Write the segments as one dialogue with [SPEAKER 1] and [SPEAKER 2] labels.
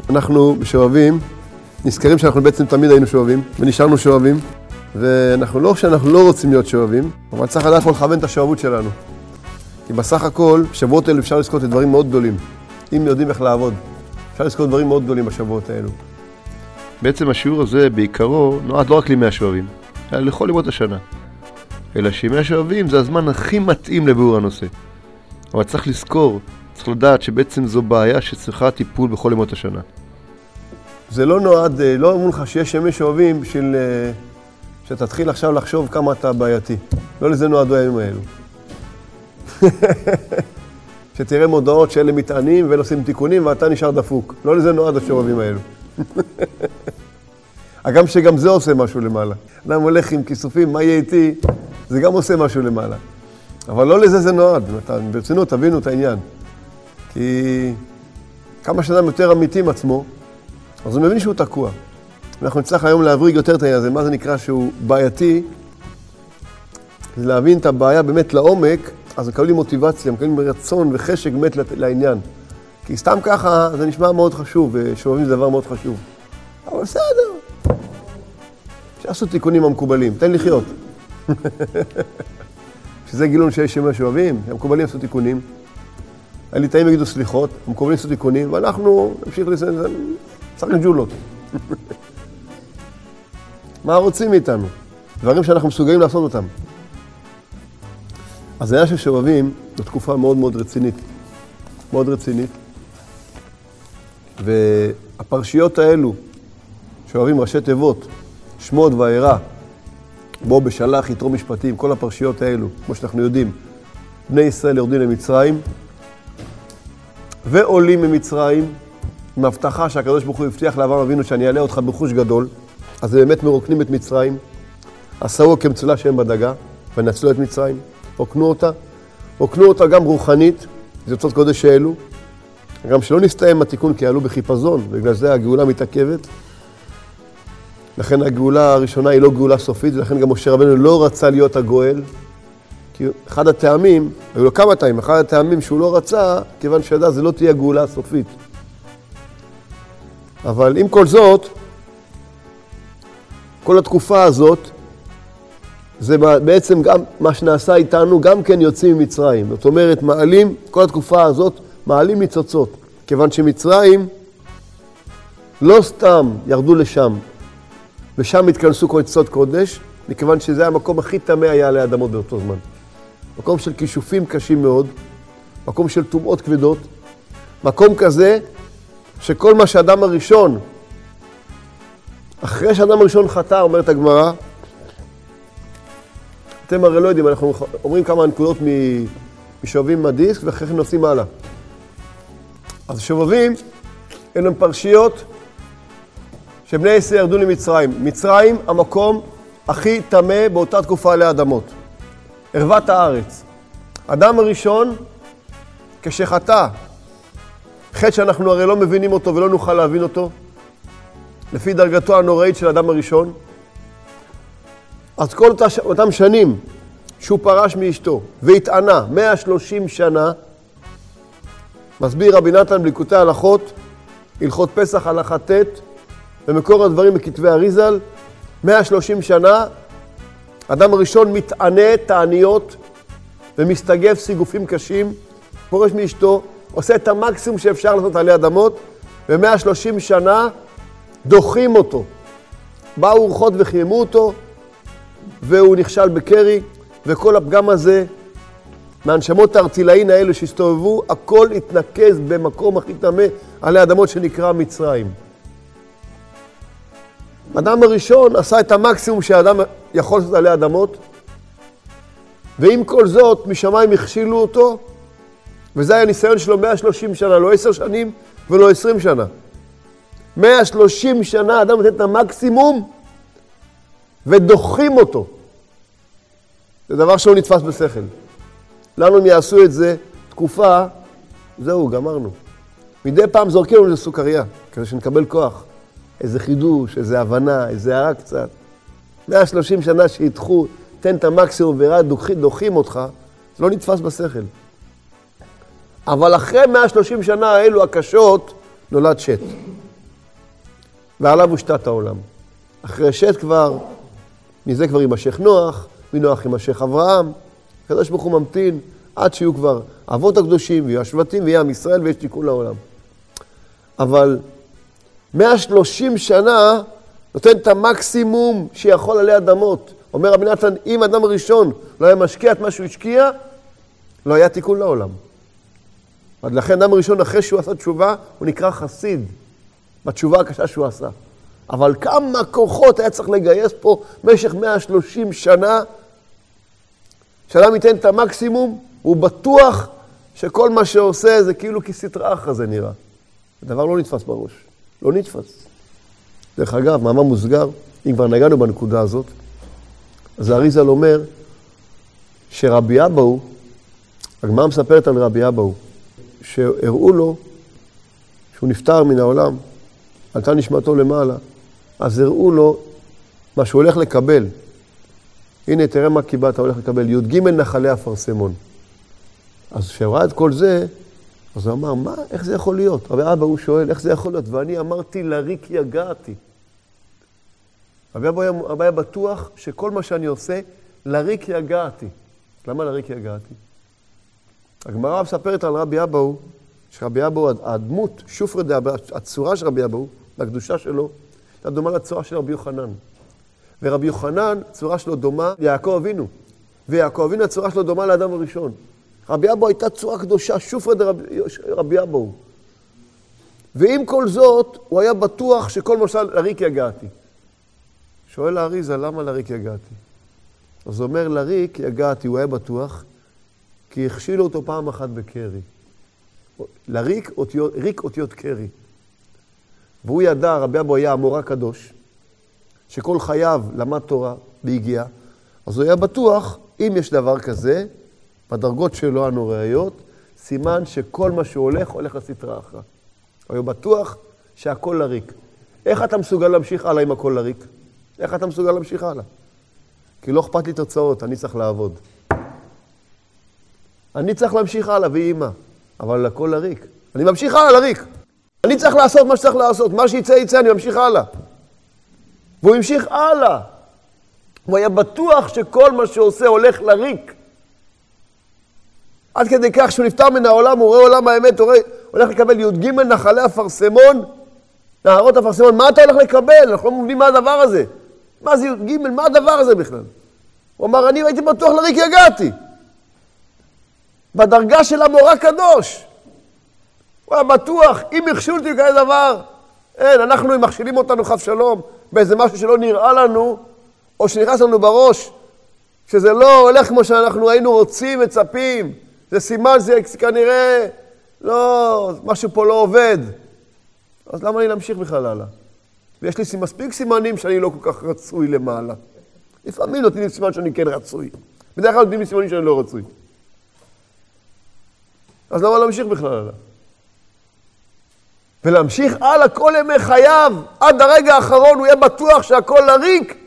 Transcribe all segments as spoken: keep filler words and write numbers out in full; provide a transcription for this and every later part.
[SPEAKER 1] אנחנו בשואבים, נזכרים שאנחנו בעצם תמיד היינו שואבים, ונשארנו שואבים, ואנחנו לא שאנחנו לא רוצים להיות שואבים, אבל צריך לדעת לכוון את השואבות שלנו. כי בסך הכל, בשבועות האלו אפשר לזכות לדברים מאוד גדולים. אם יודעים איך לעבוד, אפשר לזכות דברים מאוד גדולים בשבועות האלו.
[SPEAKER 2] בעצם השיעור הזה בעיקרו נועד לא רק לימי השואבים, אלא לכל ימות השנה. אלא שימי השואבים זה הזמן הכי מתאים לביאור הנושא. אבל צריך לזכור, צריך לדעת שבעצם זו בעיה שצריכה טיפול בכל ימות השנה.
[SPEAKER 1] זה לא נועד, לא אמרו לך שיש ימי שואבים בשביל שתתחיל עכשיו לחשוב כמה אתה בעייתי. לא לזה נועדו הימים האלו. שתראה מודעות שאלה מתענים ואלה עושים תיקונים ואתה נשאר דפוק. לא לזה נועד השואבים האלו. אגם שגם זה עושה משהו למעלה. אדם הולך עם כיסופים, מה יהיה איתי? זה גם עושה משהו למעלה. אבל לא לזה זה נועד. ברצינות, תבינו את העניין. כי כמה שאדם יותר אמיתי עם עצמו, אז הוא מבין שהוא תקוע. אנחנו נצטרך היום להבריג יותר את העניין הזה. מה זה נקרא שהוא בעייתי? זה להבין את הבעיה באמת לעומק, אז מקבלים מוטיבציה, מקבלים רצון וחשק באמת לעניין. כי סתם ככה זה נשמע מאוד חשוב, ושואבים זה דבר מאוד חשוב. אבל בסדר. שעשו תיקונים המקובלים, תן לחיות. שזה גילון שיש ימי שואבים, המקובלים עשו תיקונים. הליטאים יגידו סליחות, המקובלים עשו תיקונים, ואנחנו נמשיך לסדר, צריך ג'ולות. מה רוצים מאיתנו? דברים שאנחנו מסוגלים לעשות אותם. אז העניין של שואבים זו תקופה מאוד מאוד רצינית. מאוד רצינית. והפרשיות האלו, שואבים ראשי תיבות, שמות ואירה, בו בשלח, יתרו משפטים, כל הפרשיות האלו, כמו שאנחנו יודעים, בני ישראל יורדים למצרים, ועולים ממצרים, עם הבטחה שהקדוש ברוך הוא הבטיח לאברהם אבינו שאני אעלה אותך בחוש גדול, אז הם באמת מרוקנים את מצרים, עשו כמצולה שהם בדגה, ונצלו את מצרים, רוקנו אותה, רוקנו אותה גם רוחנית, זה יוצאות קודש שאלו, גם שלא נסתיים התיקון כי עלו בחיפזון, בגלל זה הגאולה מתעכבת, לכן הגאולה הראשונה היא לא גאולה סופית, ולכן גם משה רבנו לא רצה להיות הגואל, כי אחד הטעמים, היו לו כמה טעמים, אחד הטעמים שהוא לא רצה, כיוון שידע זה לא תהיה גאולה הסופית. אבל עם כל זאת, כל התקופה הזאת, זה בעצם גם מה שנעשה איתנו, גם כן יוצאים ממצרים. זאת אומרת, מעלים, כל התקופה הזאת, מעלים ניצוצות. כיוון שמצרים לא סתם ירדו לשם, ושם התכנסו כל ניצוצות קודש, מכיוון שזה המקום הכי טמא היה עלי אדמות באותו זמן. מקום של כישופים קשים מאוד, מקום של טומאות כבדות, מקום כזה שכל מה שהאדם הראשון, אחרי שהאדם הראשון חטא, אומרת הגמרא, אתם הרי לא יודעים, אנחנו אומרים כמה נקודות משואבים מהדיסק, ואחרי כן נוסעים הלאה. אז שואבים, אלו הם פרשיות שבני ישראל ירדו למצרים. מצרים, המקום הכי טמא באותה תקופה עלי אדמות. ערוות הארץ. אדם הראשון, כשחטא, חטא שאנחנו הרי לא מבינים אותו ולא נוכל להבין אותו, לפי דרגתו הנוראית של האדם הראשון, אז כל אותם שנים שהוא פרש מאשתו והתענה מאה ושלושים שנה, מסביר רבי נתן בליקוטי הלכות, הלכות פסח הלכה ט' ומקור הדברים בכתבי אריזל, מאה ושלושים שנה, אדם הראשון מתענה תעניות ומסתגף סיגופים קשים, פורש מאשתו, עושה את המקסימום שאפשר לעשות עלי אדמות, ו-מאה ושלושים שנה דוחים אותו. באו רוחות וחיימו אותו, והוא נכשל בקרי, וכל הפגם הזה, מהנשמות הארטילאין האלו שהסתובבו, הכל התנקז במקום הכי טמא עלי אדמות שנקרא מצרים. האדם הראשון עשה את המקסימום שהאדם יכול לעשות עלי אדמות, ועם כל זאת, משמיים הכשילו אותו, וזה היה ניסיון שלו מאה ושלושים שנה, לא עשר שנים ולא עשרים שנה. מאה ושלושים שנה האדם נותן את המקסימום, ודוחים אותו. זה דבר שלא נתפס בשכל. לנו הם יעשו את זה תקופה, זהו, גמרנו. מדי פעם זורקים לנו לסוכריה, כדי שנקבל כוח. איזה חידוש, איזה הבנה, איזה הערה קצת. מאה ושלושים שנה שידחו, תן את המקסימום ורק דוחים, דוחים אותך, זה לא נתפס בשכל. אבל אחרי מאה ושלושים שנה האלו הקשות, נולד שט. ועליו הושתת העולם. אחרי שת כבר, מזה כבר יימשך נוח, מנוח יימשך אברהם, הקדוש ברוך הוא ממתין עד שיהיו כבר אבות הקדושים ויהיו השבטים ויהיה עם ישראל ויש תיקון לעולם. אבל מאה ושלושים שנה נותן את המקסימום שיכול עלי אדמות. אומר רבי נתן, אם אדם הראשון לא היה משקיע את מה שהוא השקיע, לא היה תיקון לעולם. עד לכן אדם הראשון אחרי שהוא עשה תשובה, הוא נקרא חסיד, בתשובה הקשה שהוא עשה. אבל כמה כוחות היה צריך לגייס פה במשך מאה ושלושים שנה, שאדם ייתן את המקסימום, הוא בטוח שכל מה שעושה זה כאילו כסטרא אחרא זה נראה. הדבר לא נתפס בראש, לא נתפס. דרך אגב, מאמר מוסגר, אם כבר נגענו בנקודה הזאת, אז האריז"ל אומר שרבי אבאו, הגמרא מספרת על רבי אבאו, שהראו לו שהוא נפטר מן העולם, עלתה נשמתו למעלה, אז הראו לו מה שהוא הולך לקבל. הנה, תראה מה קיבלת, אתה הולך לקבל, י"ג נחלי אפרסמון. אז כשהוא ראה את כל זה, אז הוא אמר, מה, איך זה יכול להיות? רבי אבאו שואל, איך זה יכול להיות? ואני אמרתי, לריק יגעתי. רבי אבאו היה בטוח שכל מה שאני עושה, לריק יגעתי. למה לריק יגעתי? הגמרא מספרת על רבי אבאו, שרבי אבאו, הדמות, שופרא דאבא, הצורה של רבי אבאו, הקדושה שלו, הייתה דומה לצורה של רבי יוחנן. ורבי יוחנן, צורה שלו דומה ליעקב אבינו. ויעקב אבינו, הצורה שלו דומה לאדם הראשון. רבי אבאו הייתה צורה קדושה, שופרא דרבי אבאו. ועם כל זאת, הוא היה בטוח שכל משל לריק יגעתי. שואל האריז"ל, למה לריק יגעתי? אז הוא אומר, לריק יגעתי, הוא היה בטוח, כי הכשילו אותו פעם אחת בקרי. לריק אותיות, ריק אותיות קרי. והוא ידע, רבי אבאו היה אמורא קדוש, שכל חייו למד תורה והגיע, אז הוא היה בטוח, אם יש דבר כזה, בדרגות שלו הנוראיות, סימן שכל מה שהוא הולך, הולך לסטרא אחרא. הוא היה בטוח שהכל לריק. איך אתה מסוגל להמשיך הלאה עם הכל לריק? איך אתה מסוגל להמשיך הלאה? כי לא אכפת לי תוצאות, אני צריך לעבוד. אני צריך להמשיך הלאה, והיא אימא, אבל הכל לריק. אני ממשיך הלאה לריק. אני צריך לעשות מה שצריך לעשות. מה שיצא יצא, אני ממשיך הלאה. והוא המשיך הלאה. הוא היה בטוח שכל מה שעושה הולך לריק. עד כדי כך שהוא נפטר מן העולם, הוא רואה עולם האמת, הוא רואה, הולך לקבל י"ג נחלי אפרסמון, נהרות אפרסמון. מה אתה הולך לקבל? אנחנו לא מבינים מה הדבר הזה. מה זה י"ג? מה הדבר הזה בכלל? הוא אמר, אני הייתי בטוח לריק יגעתי. בדרגה של אמורא קדוש. הוא היה בטוח, אם הכשילו אותי כאלה דבר, אין, אנחנו אם מכשילים אותנו חס שלום, באיזה משהו שלא נראה לנו, או שנכנס לנו בראש, שזה לא הולך כמו שאנחנו היינו רוצים, מצפים, זה סימן, זה כנראה, לא, משהו פה לא עובד. אז למה אני להמשיך בכלל הלאה? ויש לי מספיק סימנים שאני לא כל כך רצוי למעלה. לפעמים נותנים לי סימן שאני כן רצוי. בדרך כלל נותנים לי סימנים שאני לא רצוי. אז למה להמשיך בכלל הלאה? ולהמשיך הלאה כל ימי חייו, עד הרגע האחרון הוא יהיה בטוח שהכל לריק.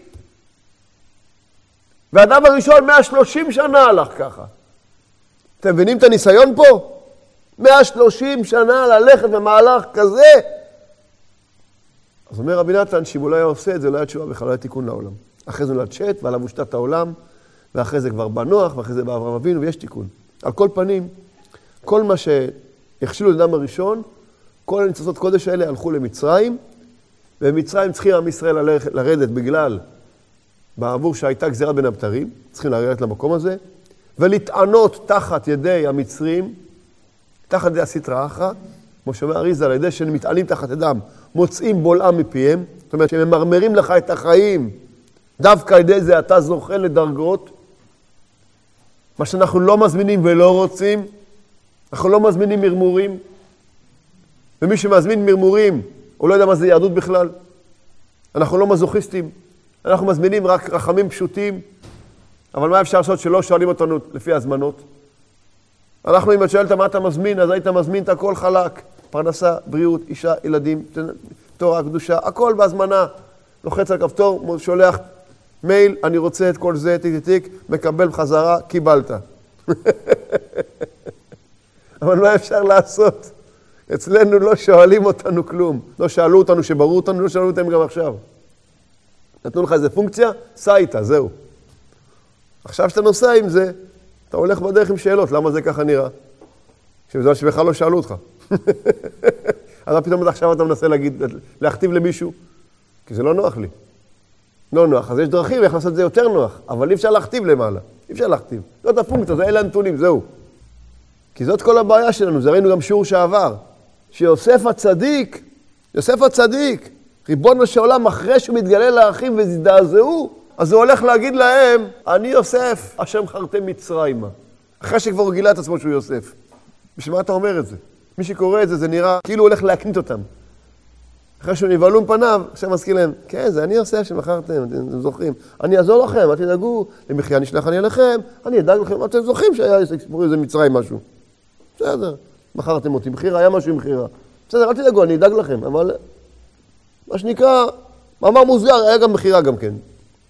[SPEAKER 1] והאדם הראשון מאה ושלושים שנה הלך ככה. אתם מבינים את הניסיון פה? מאה ושלושים שנה ללכת במהלך כזה. אז אומר רבי נתן, שאם הוא לא היה עושה את זה, לא היה תשובה בכלל, לא היה תיקון לעולם. אחרי זה נולד שת, ועליו הושתת העולם, ואחרי זה כבר בא נוח, ואחרי זה בא אברהם אבינו, ויש תיקון. על כל פנים, כל מה שהכשילו לאדם הראשון, כל הניצוצות קודש האלה הלכו למצרים, ובמצרים צריכים עם ישראל לרדת בגלל, בעבור שהייתה גזירה בין הבתרים, צריכים לרדת למקום הזה, ולטענות תחת ידי המצרים, תחת ידי הסטרא אחרא, כמו שאומר האריז"ל, על ידי שהם מתעלים תחת ידם, מוצאים בולעם מפיהם, זאת אומרת שהם ממרמרים לך את החיים, דווקא על ידי זה אתה זוכה לדרגות, מה שאנחנו לא מזמינים ולא רוצים, אנחנו לא מזמינים מרמורים, ומי שמזמין מרמורים, הוא לא יודע מה זה יהדות בכלל. אנחנו לא מזוכיסטים, אנחנו מזמינים רק רחמים פשוטים, אבל מה אפשר לעשות שלא שואלים אותנו לפי הזמנות? אנחנו, אם את שואלת מה אתה מזמין, אז היית מזמין את הכל חלק, פרנסה, בריאות, אישה, ילדים, תורה, קדושה, הכל בהזמנה. לוחץ על כפתור, שולח מייל, אני רוצה את כל זה, תיק תיק, מקבל בחזרה, קיבלת. אבל מה אפשר לעשות? אצלנו לא שואלים אותנו כלום. לא שאלו אותנו שברור אותנו, לא שאלו אותם גם עכשיו. נתנו לך איזה פונקציה, סע איתה, זהו. עכשיו שאתה נוסע עם זה, אתה הולך בדרך עם שאלות, למה זה ככה נראה? שבזמן שבכלל לא שאלו אותך. אז פתאום עכשיו אתה מנסה להגיד, להכתיב למישהו, כי זה לא נוח לי. לא נוח, אז יש דרכים איך לעשות את זה יותר נוח, אבל אי אפשר להכתיב למעלה, אי אפשר להכתיב. זאת הפונקציה, זה אלה הנתונים, זהו. כי זאת כל הבעיה שלנו, זה ראינו גם שיעור שעבר, שיוסף הצדיק, יוסף הצדיק, ריבונו של עולם, אחרי שהוא מתגלה לאחים והזדעזעו, אז הוא הולך להגיד להם, אני יוסף, השם חרתם מצרימה. אחרי שכבר הוא גילה את עצמו שהוא יוסף. בשביל מה אתה אומר את זה? מי שקורא את זה, זה נראה כאילו הוא הולך להקנית אותם. אחרי שהוא נבהלו מפניו, השם מזכיר להם, כן, זה אני יוסף שמכרתם, אתם זוכרים. אני אעזור לכם, אל תדאגו, למחיה נשלח אני אליכם, אני אדאג לכם, אתם זוכרים שהיה סיפורי איזה מצרים משהו. בסדר, מכרתם אותי, מחירה, היה משהו עם מחירה. בסדר, אל תדאגו, אני אדאג לכם, אבל מה שנקרא, מאמר מוסגר, היה גם מחירה גם כן.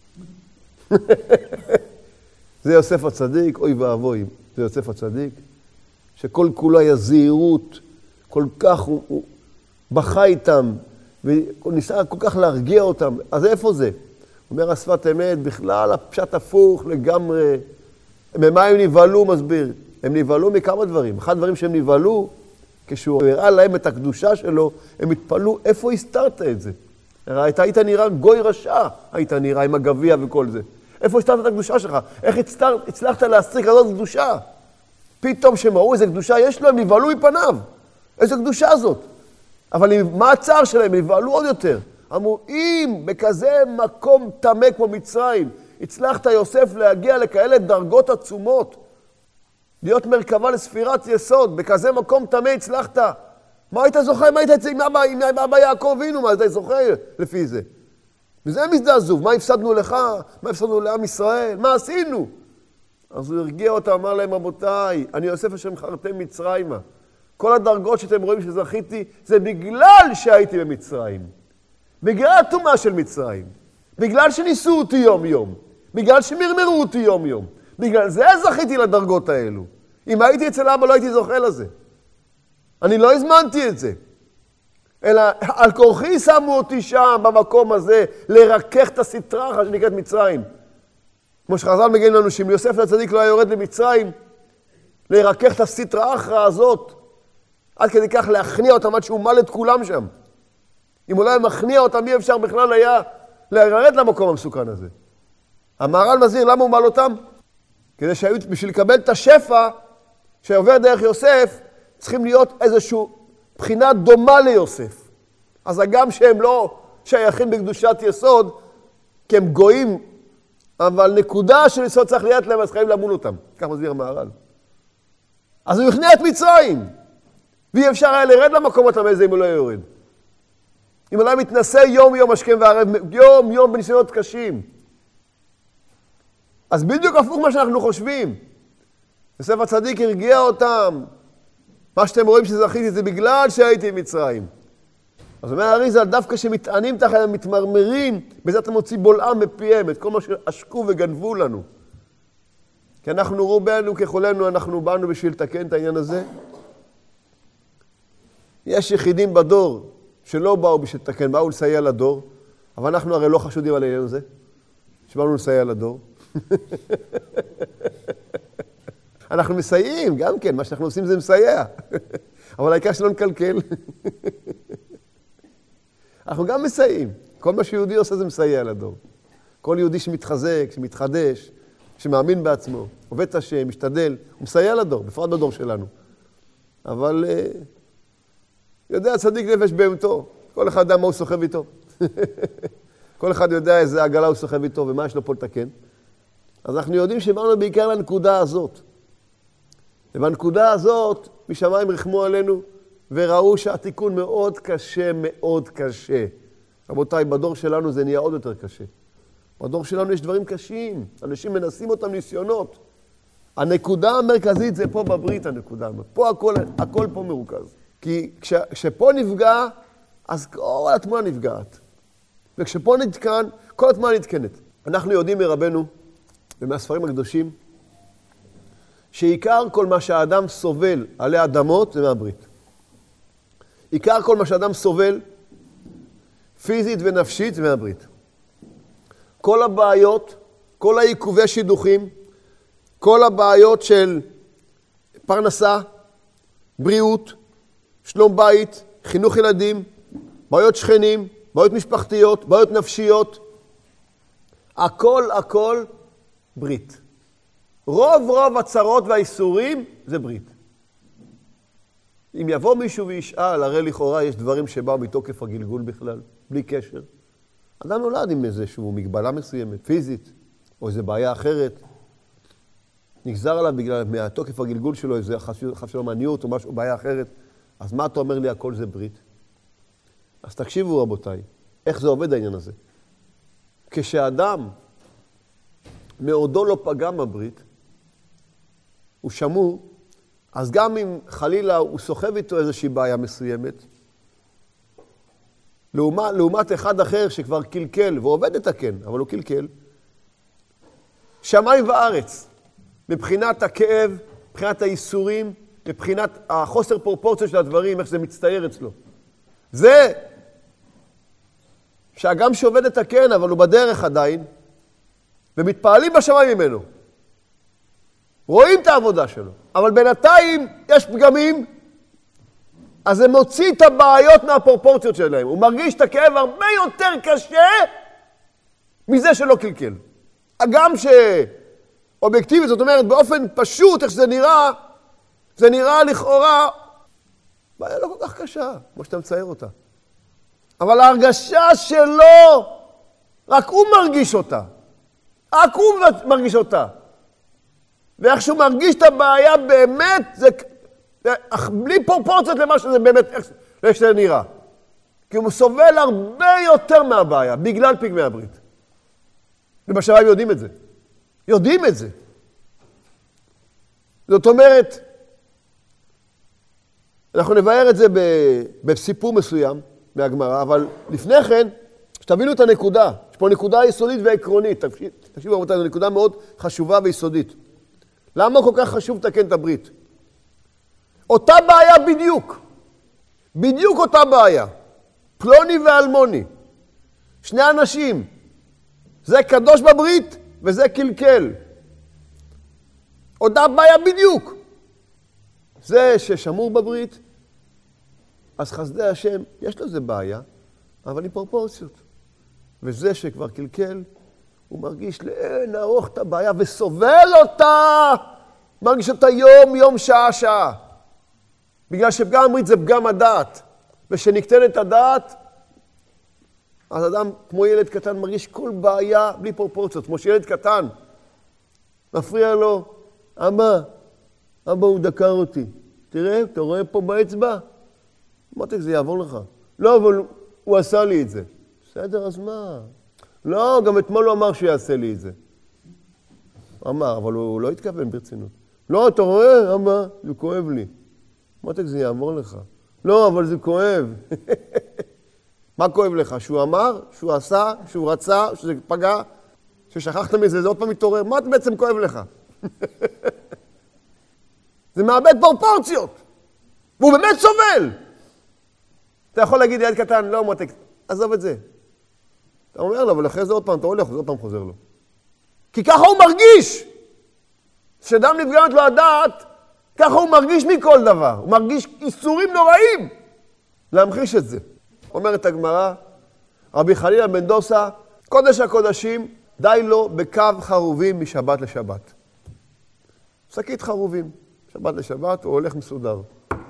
[SPEAKER 1] זה יוסף הצדיק, אוי ואבוי, זה יוסף הצדיק, שכל כולו היה זהירות, כל כך הוא, הוא בכה איתם, וניסה כל כך להרגיע אותם. אז איפה זה? אומר השפת אמת, בכלל הפשט הפוך לגמרי. ממה הם נבהלו, מסביר? הם נבהלו מכמה דברים. אחד הדברים שהם נבהלו, כשהוא הראה להם את הקדושה שלו, הם התפלאו, איפה הסתרת את זה? היית, היית נראה גוי רשע, היית נראה עם הגביע וכל זה. איפה הסתרת את הקדושה שלך? איך הצטר, הצלחת להסתיר כזאת קדושה? פתאום שהם ראו איזה קדושה יש לו, הם נבהלו מפניו. איזה קדושה זאת? אבל מה הצער שלהם? הם נבהלו עוד יותר. אמרו, אם בכזה מקום תמה כמו מצרים, הצלחת יוסף להגיע לכאלה דרגות עצומות, להיות מרכבה לספירת יסוד, בכזה מקום תמה הצלחת, מה היית זוכר? מה היית יצא עם אבא, עם אבא יעקב אבינו? מה היית זוכר לפי זה? וזה הם הזדעזעו. מה הפסדנו לך? מה הפסדנו לעם ישראל? מה עשינו? אז הוא הרגיע אותם, אמר להם, רבותיי, אני יוסף השם חרתם מצרימה. כל הדרגות שאתם רואים שזכיתי, זה בגלל שהייתי במצרים. בגלל התומה של מצרים. בגלל שניסו אותי יום יום. בגלל שמרמרו אותי יום יום. בגלל זה זכיתי לדרגות האלו. אם הייתי אצל אבא לא הייתי זוכה לזה. אני לא הזמנתי את זה. אלא על כורחי שמו אותי שם במקום הזה לרכך את הסטרחה שנקראת מצרים. כמו שחז"ל מגיעים לנו שאם יוסף הצדיק לא היה יורד למצרים, לרכך את הסטרחה הזאת, עד כדי כך להכניע אותם עד שהוא מל את כולם שם. אם הוא לא היה מכניע אותם, אי אפשר בכלל היה לרדת למקום המסוכן הזה. המהר"ל מזהיר למה הוא מל אותם? כדי שהיו, בשביל לקבל את השפע שעובר דרך יוסף, צריכים להיות איזושהי בחינה דומה ליוסף. אז הגם שהם לא שייכים בקדושת יסוד, כי הם גויים, אבל נקודה של יסוד צריך להיות להם, אז חייבים למול אותם. כך מסביר המהר"ל. אז הוא הכניע את מצרים. ואי אפשר היה לרד למקום התמה הזה אם הוא לא יורד. אם הוא לא מתנסה יום יום השכם והערב, יום יום בניסיונות קשים. אז בדיוק הפוך מה שאנחנו חושבים. יוסף הצדיק הרגיע אותם. מה שאתם רואים שזכיתי זה בגלל שהייתי במצרים. אז אומר האריז"ל, דווקא שמטענים תחת מתמרמרים, בזה אתה מוציא בולעם מפיהם, את כל מה שעשקו וגנבו לנו. כי אנחנו רובנו ככולנו, אנחנו באנו בשביל לתקן את העניין הזה. יש יחידים בדור שלא באו בשביל לתקן, באו לסייע לדור, אבל אנחנו הרי לא חשודים על העניין הזה, שבאנו לסייע לדור. אנחנו מסייעים, גם כן, מה שאנחנו עושים זה מסייע. אבל העיקר שלא נקלקל. אנחנו גם מסייעים. כל מה שיהודי עושה זה מסייע לדור. כל יהודי שמתחזק, שמתחדש, שמאמין בעצמו, עובד את השם, משתדל, הוא מסייע לדור, בפרט בדור שלנו. אבל יודע צדיק נפש בהמתו. כל אחד יודע מה הוא סוחב איתו. כל אחד יודע איזה עגלה הוא סוחב איתו ומה יש לו פה לתקן. אז אנחנו יודעים שבאנו בעיקר לנקודה הזאת. ובנקודה הזאת, משמיים רחמו עלינו, וראו שהתיקון מאוד קשה, מאוד קשה. רבותיי, בדור שלנו זה נהיה עוד יותר קשה. בדור שלנו יש דברים קשים, אנשים מנסים אותם ניסיונות. הנקודה המרכזית זה פה בברית הנקודה. פה הכל, הכל פה מרוכז. כי כש, כשפה נפגע, אז כל התמונה נפגעת. וכשפה נתקן, כל התמונה נתקנת. אנחנו יודעים מרבנו, ומהספרים הקדושים, שעיקר כל מה שהאדם סובל עלי אדמות זה מהברית. עיקר כל מה שאדם סובל, פיזית ונפשית, זה מהברית. כל הבעיות, כל העיכובי שידוכים, כל הבעיות של פרנסה, בריאות, שלום בית, חינוך ילדים, בעיות שכנים, בעיות משפחתיות, בעיות נפשיות, הכל הכל ברית. רוב רוב הצרות והאיסורים זה ברית. אם יבוא מישהו וישאל, הרי לכאורה יש דברים שבאו מתוקף הגלגול בכלל, בלי קשר. אדם נולד עם איזושהי מגבלה מסוימת, פיזית, או איזו בעיה אחרת. נגזר עליו בגלל מהתוקף הגלגול שלו, איזו חס שלו מעניות או משהו, בעיה אחרת. אז מה אתה אומר לי, הכל זה ברית? אז תקשיבו רבותיי, איך זה עובד העניין הזה? כשאדם מעודו לא פגם בברית, הוא שמור, אז גם אם חלילה הוא סוחב איתו איזושהי בעיה מסוימת, לעומת, לעומת אחד אחר שכבר קלקל, ועובד לתקן, אבל הוא קלקל, שמיים וארץ, מבחינת הכאב, מבחינת האיסורים, מבחינת החוסר פרופורציה של הדברים, איך זה מצטייר אצלו. זה שהגם שעובד לתקן, אבל הוא בדרך עדיין, ומתפעלים בשמיים ממנו. רואים את העבודה שלו, אבל בינתיים יש פגמים, אז זה מוציא את הבעיות מהפרופורציות שלהם. הוא מרגיש את הכאב הרבה יותר קשה מזה שלא קלקל. הגם שאובייקטיבית, זאת אומרת, באופן פשוט, איך שזה נראה, זה נראה לכאורה, בעיה לא כל כך קשה, כמו שאתה מצייר אותה. אבל ההרגשה שלו, רק הוא מרגיש אותה. רק הוא מרגיש אותה. ואיך שהוא מרגיש את הבעיה באמת, זה, זה בלי פרופורציות למה שזה באמת, איך, איך שזה נראה. כי הוא סובל הרבה יותר מהבעיה, בגלל פגמי הברית. ובשמיים יודעים את זה. יודעים את זה. זאת אומרת, אנחנו נבהר את זה בסיפור מסוים מהגמרא, אבל לפני כן, שתבינו את הנקודה. יש פה נקודה יסודית ועקרונית. תקשיבו רבותיי, זו נקודה מאוד חשובה ויסודית. למה כל כך חשוב לתקן את הברית? אותה בעיה בדיוק. בדיוק אותה בעיה. פלוני ואלמוני. שני אנשים. זה קדוש בברית וזה קלקל. אותה בעיה בדיוק. זה ששמור בברית, אז חסדי השם, יש לו איזה בעיה, אבל עם פרופורציות. וזה שכבר קלקל, הוא מרגיש לאין ארוך את הבעיה וסובל אותה. מרגיש אותה יום, יום, שעה, שעה. בגלל שפגם הברית זה פגם הדעת. ושנקטנת הדעת, אז אדם כמו ילד קטן מרגיש כל בעיה בלי פרופורציות. כמו שילד קטן מפריע לו, אבא, אבא הוא דקר אותי. תראה, אתה רואה פה באצבע? אמרתי, זה יעבור לך. לא, אבל הוא עשה לי את זה. בסדר, אז מה? לא, גם אתמול הוא אמר שיעשה לי את זה. אמר, אבל הוא לא התכוון ברצינות. לא, אתה רואה, אבא, זה כואב לי. אמרתי, זה יעבור לך. לא, אבל זה כואב. מה כואב לך? שהוא אמר, שהוא עשה, שהוא רצה, שזה פגע, ששכחת מזה, זה עוד פעם מתעורר. מה בעצם כואב לך? זה מאבד פרופורציות. והוא באמת סובל. אתה יכול להגיד, ילד קטן, לא מותק, עזוב את זה. אתה אומר לו, אבל אחרי זה עוד פעם, אתה הולך, זה עוד פעם חוזר לו. כי ככה הוא מרגיש. כשאדם נפגמת לו הדעת, ככה הוא מרגיש מכל דבר. הוא מרגיש איסורים נוראים. להמחיש את זה. אומרת הגמרא, רבי חנינא בן דוסא, קודש הקודשים, די לו בקו חרובים משבת לשבת. שקית חרובים, שבת לשבת, הוא הולך מסודר.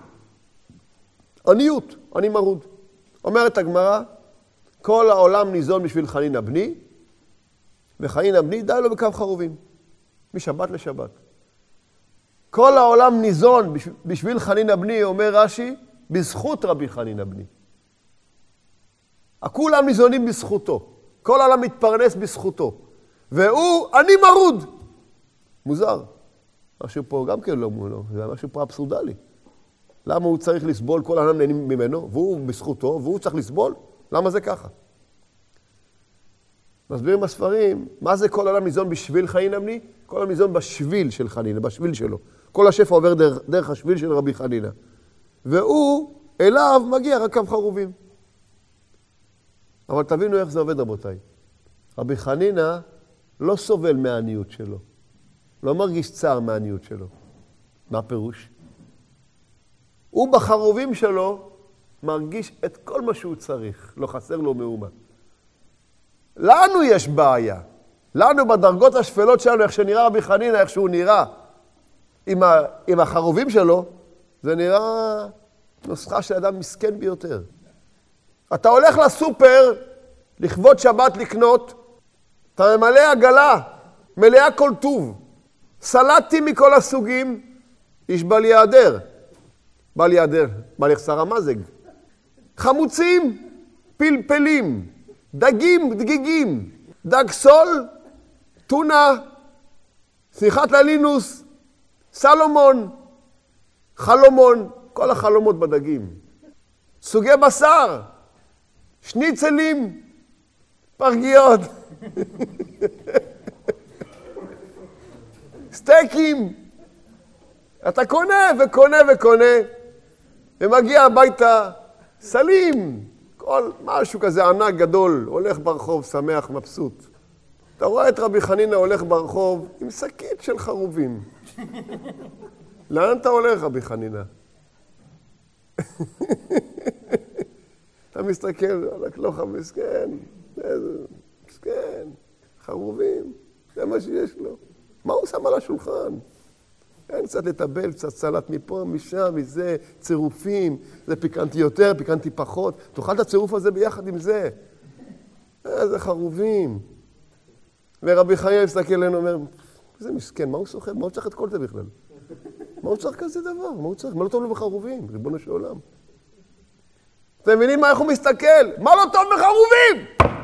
[SPEAKER 1] עניות, אני מרוד. אומרת הגמרא, כל העולם ניזון בשביל חנינא בני, וחנינא בני די לו בקו חרובים, משבת לשבת. כל העולם ניזון בשביל חנינא בני, אומר רש"י, בזכות רבי חנינא בני. כולם ניזונים בזכותו. כל העולם מתפרנס בזכותו. והוא, אני מרוד. מוזר. משהו פה גם כן לא מולו, זה משהו פה אבסורדלי. למה הוא צריך לסבול, כל העולם נהנים ממנו, והוא בזכותו, והוא צריך לסבול? למה זה ככה? מסבירים בספרים, מה זה כל העולם ניזון בשביל חנינא בני? כל העולם ניזון בשביל של חנינא, בשביל שלו. כל השפע עובר דרך, דרך השביל של רבי חנינא. והוא אליו מגיע רק קו חרובים. אבל תבינו איך זה עובד, רבותיי. רבי חנינא לא סובל מהעניות שלו. לא מרגיש צער מהעניות שלו. מה הפירוש? הוא בחרובים שלו מרגיש את כל מה שהוא צריך. לא חסר לו מאומה. לנו יש בעיה. לנו בדרגות השפלות שלנו, איך שנראה רבי חנינא, איך שהוא נראה עם, ה, עם החרובים שלו, זה נראה נוסחה של אדם מסכן ביותר. אתה הולך לסופר, לכבוד שבת לקנות, אתה ממלא עגלה, מלאה כל טוב, סלטים מכל הסוגים, איש בל יעדר. בל יעדר, בל יחסר המזג. חמוצים, פלפלים, דגים, דגיגים, דג סול, טונה, שיחת ללינוס, סלומון, חלומון, כל החלומות בדגים. סוגי בשר, שניצלים, פרגיות, סטייקים. אתה קונה וקונה וקונה, ומגיע הביתה סלים, כל משהו כזה ענק גדול, הולך ברחוב, שמח, מבסוט. אתה רואה את רבי חנינא הולך ברחוב עם שקית של חרובים. לאן אתה הולך, רבי חנינא? אתה מסתכל על הכלוך המסכן, איזה מסכן, חרובים, זה מה שיש לו. מה הוא שם על השולחן? אין קצת לטבל, קצת סלט מפה, משם, מזה, צירופים, זה פיקנטי יותר, פיקנטי פחות. תאכל את הצירוף הזה ביחד עם זה. איזה חרובים. ורבי חנינא מסתכל עלינו ואומר, איזה מסכן, מה הוא סוחב? מה הוא צריך את כל זה בכלל? מה הוא צריך כזה דבר? מה הוא צריך? מה לא טוב לו בחרובים? ריבונו של עולם. אתם מבינים מה איך הוא מסתכל? מה לא טוב בחרובים?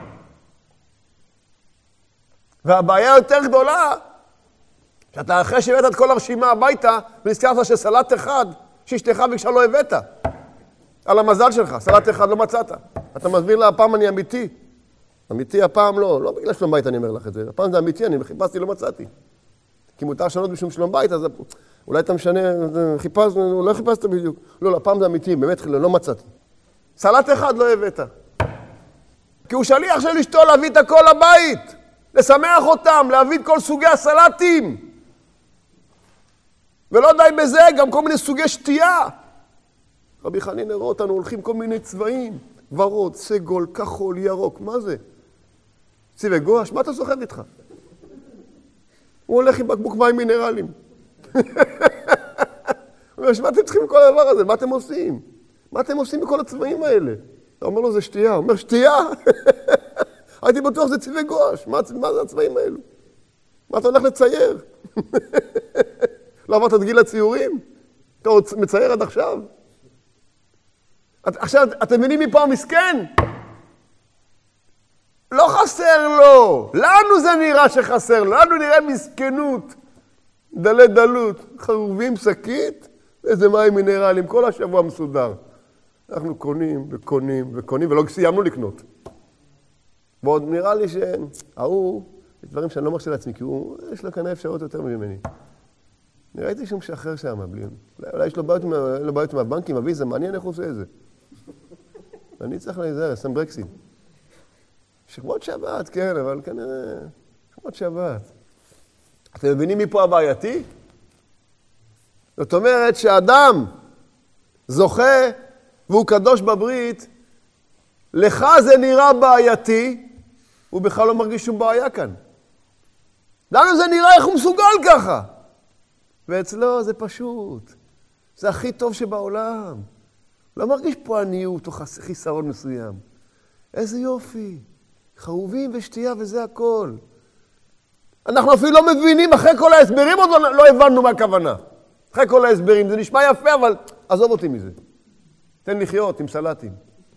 [SPEAKER 1] והבעיה יותר גדולה, שאתה אחרי שהבאת את כל הרשימה הביתה, ונזכרת שסלט אחד, שאשתך ביקשה לא הבאת. על המזל שלך, סלט אחד לא מצאת. אתה מסביר לה, הפעם אני אמיתי. אמיתי הפעם לא, לא בגלל שלום בית אני אומר לך את זה. הפעם זה אמיתי, אני חיפשתי, לא מצאתי. כי מותר לשנות בשום שלום בית, אז אולי אתה משנה, חיפשת, לא חיפשת בדיוק. לא, לא, הפעם זה אמיתי, באמת לא מצאתי. סלט אחד לא הבאת. כי הוא שליח של אשתו להביא את הכל לבית, לשמח אותם, להביא את כל סוגי הסלטים. ולא די בזה, גם כל מיני סוגי שתייה. רבי חנינא רואה אותנו הולכים כל מיני צבעים, ורוד, סגול, כחול, ירוק, מה זה? צבעי גואש, מה אתה סוחב איתך? הוא הולך עם בקבוק מים מינרלים. הוא אומר, מה אתם צריכים כל הדבר הזה? מה אתם עושים? מה אתם עושים בכל הצבעים האלה? אתה אומר לו, זה שתייה. הוא אומר, שתייה? הייתי בטוח, זה צבעי גואש. מה, מה זה הצבעים האלו? מה אתה הולך לצייר? לא עברת את גיל הציורים? אתה עוד מצייר עד עכשיו? את, עכשיו, אתם מבינים מפה המסכן? לא חסר לו. לנו זה נראה שחסר. לנו נראה מסכנות. דלי דלות. חרובים שקית, איזה מים מינרלים. כל השבוע מסודר. אנחנו קונים וקונים וקונים, ולא סיימנו לקנות. ועוד נראה לי שההוא, יש דברים שאני לא מרשה לעצמי, כי הוא, יש לו כנראה אפשרות יותר ממני. אני ראיתי שהוא משחרר שם, בלי... אולי יש לו בעיות עם הבנקים, אבי, זה מעניין איך הוא עושה את זה. אני צריך להיזהר, שם ברקסים. שכבות שבת, כן, אבל כנראה... שכבות שבת. אתם מבינים מפה הבעייתי? זאת אומרת שאדם זוכה והוא קדוש בברית, לך זה נראה בעייתי, הוא בכלל לא מרגיש שום בעיה כאן. לנו זה נראה איך הוא מסוגל ככה. ואצלו זה פשוט. זה הכי טוב שבעולם. לא מרגיש פה עניות או חיסרון מסוים. איזה יופי. חרובים ושתייה וזה הכל. אנחנו אפילו לא מבינים, אחרי כל ההסברים עוד לא, לא הבנו מה הכוונה. אחרי כל ההסברים. זה נשמע יפה, אבל עזוב אותי מזה. תן לחיות עם סלטים.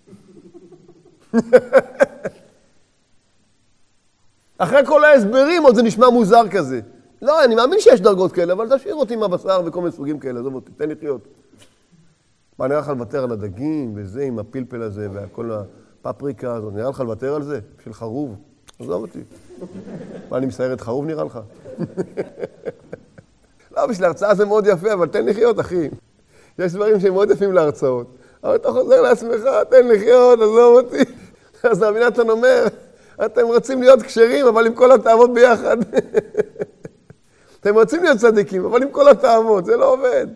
[SPEAKER 1] אחרי כל ההסברים עוד זה נשמע מוזר כזה. לא, אני מאמין שיש דרגות כאלה, אבל תשאיר אותי עם הבשר וכל מיני סוגים כאלה, עזוב אותי, תן לחיות. מה, נראה לך לוותר על הדגים וזה, עם הפלפל הזה וכל הפפריקה הזאת, נראה לך לוותר על זה? של חרוב? עזוב אותי. מה, אני מסיירת חרוב נראה לך? לא, בשביל ההרצאה זה מאוד יפה, אבל תן לחיות, אחי. יש דברים שהם מאוד יפים להרצאות. אבל אתה חוזר לעצמך, תן לחיות, עזוב אותי. אז רבי נתן אומר, אתם רוצים להיות כשרים, אבל עם כל התאוות ביחד. אתם רוצים להיות צדיקים, אבל עם כל התאוות, זה לא עובד.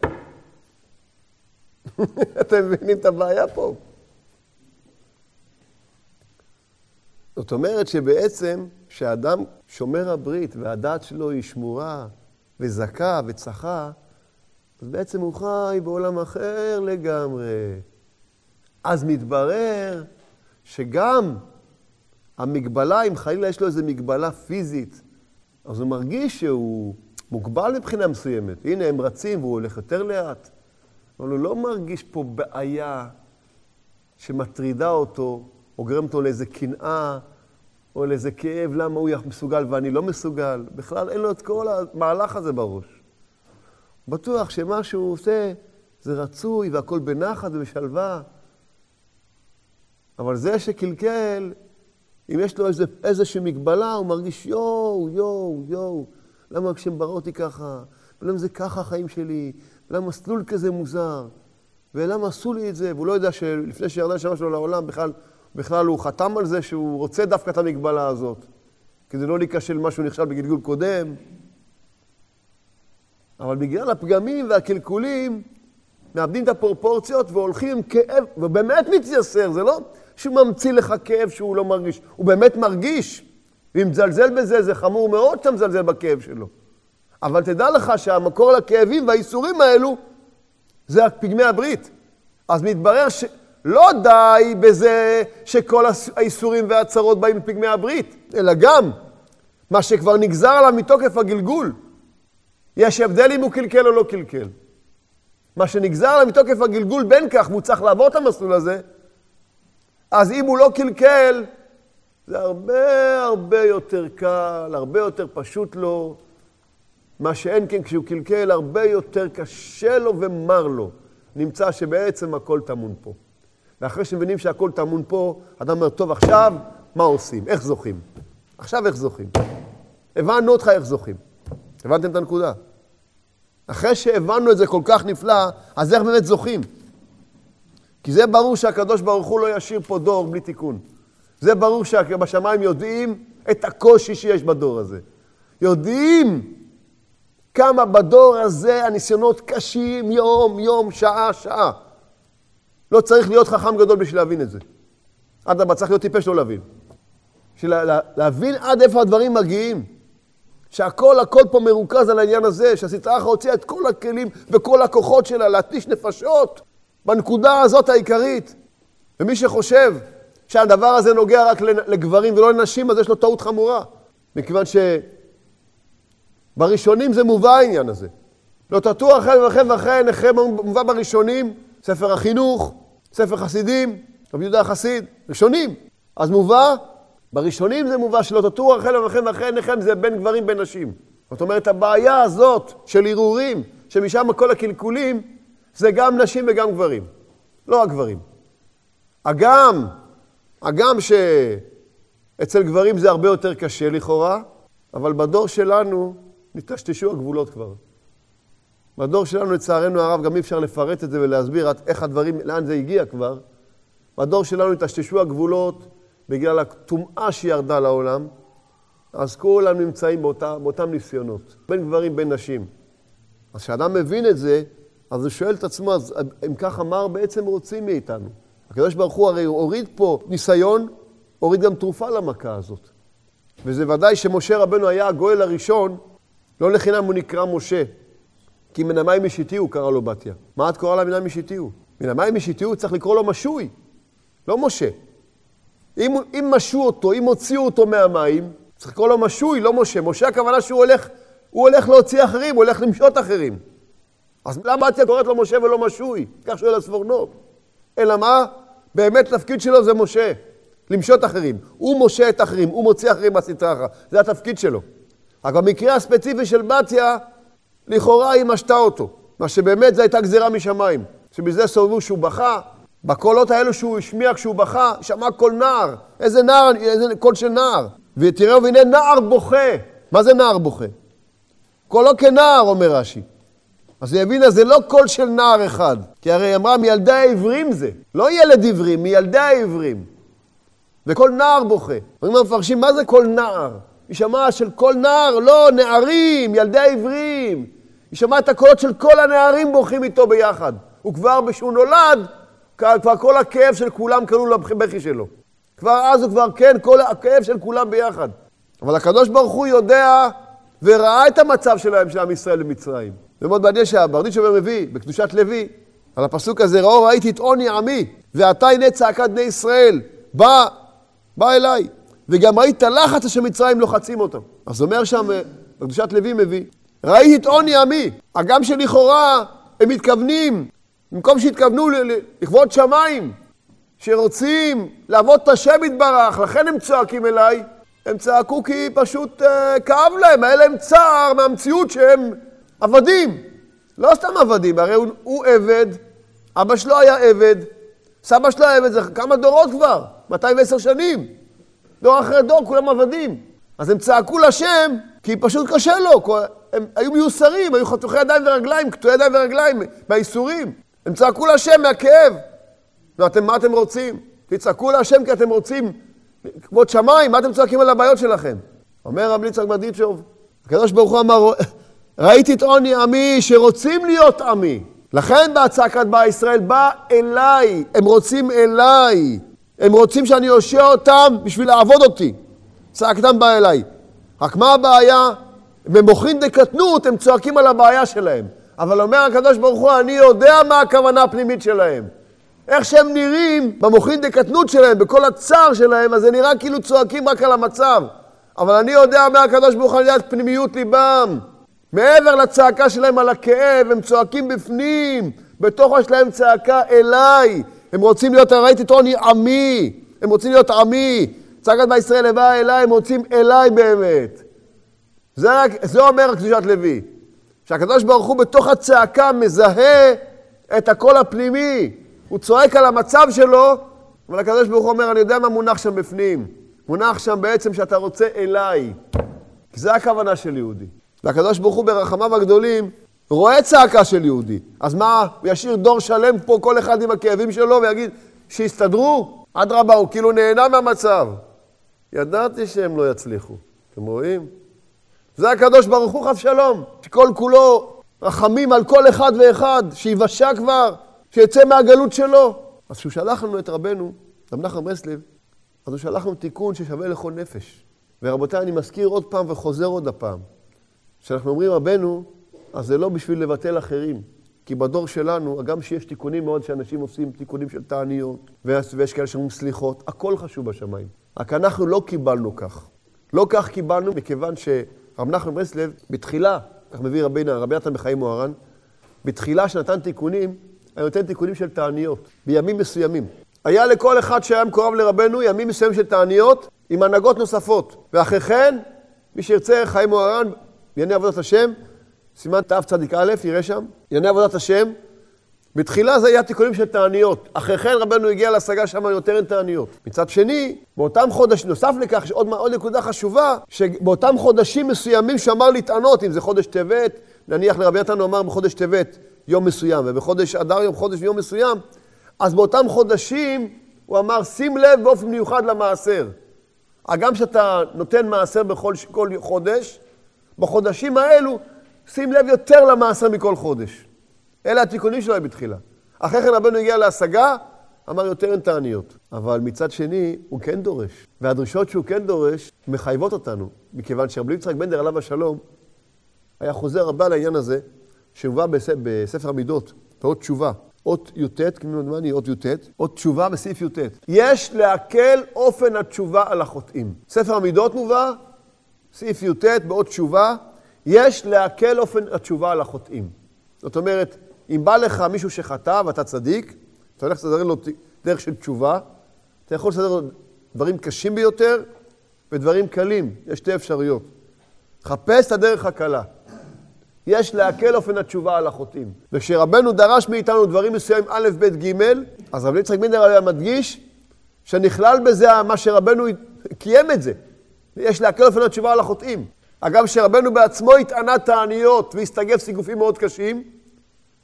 [SPEAKER 1] אתם מבינים את הבעיה פה? זאת אומרת שבעצם, כשאדם שומר הברית והדעת שלו היא שמורה וזכה וצחה, אז בעצם הוא חי בעולם אחר לגמרי. אז מתברר שגם המגבלה, אם חלילה יש לו איזו מגבלה פיזית, אז הוא מרגיש שהוא מוגבל מבחינה מסוימת. הנה, הם רצים והוא הולך יותר לאט. אבל הוא לא מרגיש פה בעיה שמטרידה אותו, או גרם אותו לאיזה קנאה, או לאיזה כאב, למה הוא מסוגל ואני לא מסוגל. בכלל אין לו את כל המהלך הזה בראש. בטוח שמה שהוא עושה זה רצוי והכל בנחת ובשלווה. אבל זה שקלקל, אם יש לו איזה, איזושהי מגבלה, הוא מרגיש יואו, יואו, יואו. למה כשהם ברא אותי ככה? ולמה זה ככה החיים שלי? ולמה מסלול כזה מוזר? ולמה עשו לי את זה? והוא לא יודע שלפני שירדה שמה שלו לעולם, בכלל, בכלל הוא חתם על זה שהוא רוצה דווקא את המגבלה הזאת. כדי לא להיכשל משהו נכשל בגלגול קודם. אבל בגלל הפגמים והקלקולים, מאבדים את הפרופורציות והולכים עם כאב, ובאמת מתייסר, זה לא שהוא ממציא לך כאב שהוא לא מרגיש, הוא באמת מרגיש, ואם מזלזל בזה, זה חמור מאוד שאתה מזלזל בכאב שלו. אבל תדע לך שהמקור לכאבים והאיסורים האלו, זה פגמי הברית. אז מתברר שלא די בזה שכל האיסורים והצרות באים מפגמי הברית, אלא גם מה שכבר נגזר עליו מתוקף הגלגול. יש הבדל אם הוא קלקל או לא קלקל. מה שנגזר עליו מתוקף הגלגול בין כך, והוא צריך לעבור את המסלול הזה, אז אם הוא לא קלקל, זה הרבה הרבה יותר קל, הרבה יותר פשוט לו, מה שאין כן כשהוא קלקל, הרבה יותר קשה לו ומר לו. נמצא שבעצם הכל טמון פה. ואחרי שמבינים שהכל טמון פה, אדם אומר, טוב, עכשיו מה עושים? איך זוכים? עכשיו איך זוכים? הבנו אותך איך זוכים. הבנתם את הנקודה? אחרי שהבנו את זה כל כך נפלא, אז איך באמת זוכים? כי זה ברור שהקדוש ברוך הוא לא ישאיר פה דור בלי תיקון. זה ברור שבשמיים יודעים את הקושי שיש בדור הזה. יודעים כמה בדור הזה הניסיונות קשים יום, יום, שעה, שעה. לא צריך להיות חכם גדול בשביל להבין את זה. עד הבא צריך להיות טיפש לא להבין. בשביל לה, להבין עד איפה הדברים מגיעים. שהכל, הכל פה מרוכז על העניין הזה, שהסטרא אחרא הוציאה את כל הכלים וכל הכוחות שלה להתיש נפשות בנקודה הזאת העיקרית. ומי שחושב שהדבר הזה נוגע רק לגברים ולא לנשים, אז יש לו טעות חמורה. מכיוון שבראשונים זה מובא העניין הזה. לא תטעו אחרי ואחרי ואחרי עיניכם מובא בראשונים, ספר החינוך, ספר חסידים, רבי יהודה החסיד, ראשונים. אז מובא, בראשונים זה מובא שלא תטעו אחרי ואחרי ואחרי עיניכם, זה בין גברים בין נשים. זאת אומרת, הבעיה הזאת של ערעורים, שמשם כל הקלקולים, זה גם נשים וגם גברים. לא הגברים. הגם, הגם שאצל גברים זה הרבה יותר קשה לכאורה, אבל בדור שלנו נטשטשו הגבולות כבר. בדור שלנו לצערנו הרב גם אי אפשר לפרט את זה ולהסביר איך הדברים, לאן זה הגיע כבר. בדור שלנו נטשטשו הגבולות בגלל הטומאה שירדה לעולם, אז כולם נמצאים באותה, באותם ניסיונות, בין גברים בין נשים. אז כשאדם מבין את זה, אז הוא שואל את עצמו, אז אם ככה, מה בעצם רוצים מאיתנו? הקדוש ברוך הוא הרי הוריד פה ניסיון, הוריד גם תרופה למכה הזאת. וזה ודאי שמשה רבנו היה הגואל הראשון, לא לחינם הוא נקרא משה, כי מן המים משיתיהו קרא לו בתיה. מה את קורא לה מן המים משיתיהו? מן המים משיתיהו צריך לקרוא לו משוי, לא משה. אם, אם משו אותו, אם הוציאו אותו מהמים, צריך לקרוא לו משוי, לא משה. משה הכוונה שהוא הולך, הוא הולך להוציא אחרים, הוא הולך למשות אחרים. אז למה בתיה קוראת לו משה ולא משוי? כך שואל הספורנו. אלא מה? באמת התפקיד שלו זה משה, למשות אחרים. הוא משה את אחרים, הוא מוציא אחרים מהסטרא אחרא. זה התפקיד שלו. אבל במקרה הספציפי של בתיה, לכאורה היא משתה אותו. מה שבאמת זו הייתה גזירה משמיים. שבזה סובבו שהוא בכה, בקולות האלו שהוא השמיע כשהוא בכה, שמע קול נער. איזה נער? איזה קול של נער. ותראו, והנה נער בוכה. מה זה נער בוכה? קולו כנער, אומר רש"י. אז היא הבינה, זה לא קול של נער אחד. כי הרי היא אמרה, מילדי העברים זה. לא ילד עברים, מילדי העברים. וכל נער בוכה. ואני מפרשים, מה זה כל נער? היא שמעה של כל נער, לא, נערים, ילדי העברים. היא שמעה את הקולות של כל הנערים בוכים איתו ביחד. הוא כבר, כשהוא נולד, כבר כל הכאב של כולם קנו לבכי שלו. כבר אז הוא כבר, כן, כל הכאב של כולם ביחד. אבל הקדוש ברוך הוא יודע וראה את המצב שלהם, של עם ישראל במצרים. ומאוד מעניין שהברדיץ' אומר מביא, בקדושת לוי, על הפסוק הזה, ראו ראיתי את עוני עמי, ועתה הנה צעקת בני ישראל, בא, בא אליי, וגם ראית לחץ אשר מצרים לוחצים אותם. אז אומר שם, בקדושת לוי מביא, ראיתי את עוני עמי, הגם שלכאורה הם מתכוונים, במקום שהתכוונו לכבוד שמיים, שרוצים לעבוד את השם יתברך, לכן הם צועקים אליי, הם צעקו כי פשוט uh, כאב להם, היה להם צער מהמציאות שהם עבדים. לא סתם עבדים, הרי הוא, הוא עבד, אבא שלו היה עבד, סבא שלו היה עבד, זה כמה דורות כבר, מאתיים ועשר שנים. דור אחרי דור, כולם עבדים. אז הם צעקו לשם, כי פשוט קשה לו, הם היו מיוסרים, היו חתוכי ידיים ורגליים, קטועי ידיים ורגליים, מהאיסורים. הם צעקו לשם מהכאב. ואתם, מה אתם רוצים? תצעקו להשם כי אתם רוצים כבוד שמיים, מה אתם צועקים על הבעיות שלכם? אומר רב יצחק ברדיצ'וב, הקדוש ברוך הוא אמר, ראיתי את עוני עמי שרוצים להיות עמי. לכן בהצעקת בא ישראל, בא אליי, הם רוצים אליי. הם רוצים שאני אושיע אותם בשביל לעבוד אותי. צעקתם בא אליי. רק מה הבעיה? במוחין דקטנות הם צועקים על הבעיה שלהם. אבל אומר הקדוש ברוך הוא, אני יודע מה הכוונה הפנימית שלהם. איך שהם נראים במוחין דקטנות שלהם, בכל הצער שלהם, אז זה נראה כאילו צועקים רק על המצב. אבל אני יודע מה הקדוש ברוך הוא על יד פנימיות ליבם. מעבר לצעקה שלהם על הכאב, הם צועקים בפנים, בתוך שלהם צעקה אליי. הם רוצים להיות, ראיתי את עוני עמי, הם רוצים להיות עמי. צעקת בישראל לבא אליי, הם רוצים אליי באמת. זה, רק, זה אומר קדושת לוי. שהקדוש ברוך הוא בתוך הצעקה מזהה את הקול הפנימי. הוא צועק על המצב שלו, אבל הקדוש ברוך הוא אומר, אני יודע מה מונח שם בפנים. מונח שם בעצם שאתה רוצה אליי. כי זה הכוונה של יהודי. והקדוש ברוך הוא ברחמיו הגדולים רואה צעקה של יהודי. אז מה, הוא ישאיר דור שלם פה כל אחד עם הכאבים שלו ויגיד שיסתדרו? אדרבה, הוא כאילו נהנה מהמצב. ידעתי שהם לא יצליחו. אתם רואים? זה הקדוש ברוך הוא חס שלום. שכל כולו רחמים על כל אחד ואחד, שיבשע כבר, שיצא מהגלות שלו. אז כשהוא שלח לנו את רבנו, רב נחמן ברסלב, אז הוא שלח לנו תיקון ששווה לכל נפש. ורבותיי, אני מזכיר עוד פעם וחוזר עוד הפעם. כשאנחנו אומרים רבנו, אז זה לא בשביל לבטל אחרים. כי בדור שלנו, גם שיש תיקונים מאוד שאנשים עושים תיקונים של תעניות, ויש כאלה שאומרים סליחות, הכל חשוב בשמיים. רק אנחנו לא קיבלנו כך. לא כך קיבלנו, מכיוון שרב נחמן ברסלב, בתחילה, כך מביא רבינו, רבי נתן בחיים מוהר"ן, בתחילה שנתן תיקונים, היה נותן תיקונים של תעניות, בימים מסוימים. היה לכל אחד שהיה מקורב לרבנו, ימים מסוימים של תעניות, עם הנהגות נוספות. ואחרי כן, מי שירצה חיים מוהר"ן, ענייני עבודת השם, סימן ת' צדיק א', יראה שם, ענייני עבודת השם, בתחילה זה היה תיקונים של תעניות. אחרי כן רבנו הגיע להשגה שם יותר אין תעניות. מצד שני, באותם חודשים, נוסף לכך, שעוד עוד נקודה חשובה, שבאותם חודשים מסוימים שאמר להתענות, אם זה חודש טבת, נניח לרבי נתן הוא אמר בחודש טבת יום מסוים, ובחודש אדר יום חודש ויום מסוים, אז באותם חודשים הוא אמר, שים לב באופן מיוחד למעשר. גם שאתה נותן מעשר בכל כל חודש, בחודשים האלו, שים לב יותר למעשר מכל חודש. אלה התיקונים שלו בתחילה. אחרי כן רבנו הגיע להשגה, אמר יותר אין תעניות. אבל מצד שני, הוא כן דורש. והדרישות שהוא כן דורש, מחייבות אותנו. מכיוון שרבי יצחק בנדר עליו השלום, היה חוזר הרבה על העניין הזה, שהובא בספר המידות, ועוד תשובה. אות י"ט, כמובן, אות י"ט, אות תשובה בסעיף י"ט. יש להקל אופן התשובה על החוטאים. ספר המידות מובא, סעיף י"ט, באות תשובה, יש להקל אופן התשובה על החוטאים. זאת אומרת, אם בא לך מישהו שחטא ואתה צדיק, אתה הולך לסדר לו דרך של תשובה, אתה יכול לסדר לו דברים קשים ביותר ודברים קלים. יש שתי אפשרויות. חפש את הדרך הקלה. יש להקל אופן התשובה על החוטאים. וכשרבנו דרש מאיתנו דברים מסוימים א', ב', ג', אז רב יצחק בנדר היה מדגיש שנכלל בזה מה שרבנו קיים את זה. יש להקל אופן התשובה על החוטאים. אגב, שרבנו בעצמו התענה תעניות והסתגף סיגופים מאוד קשים,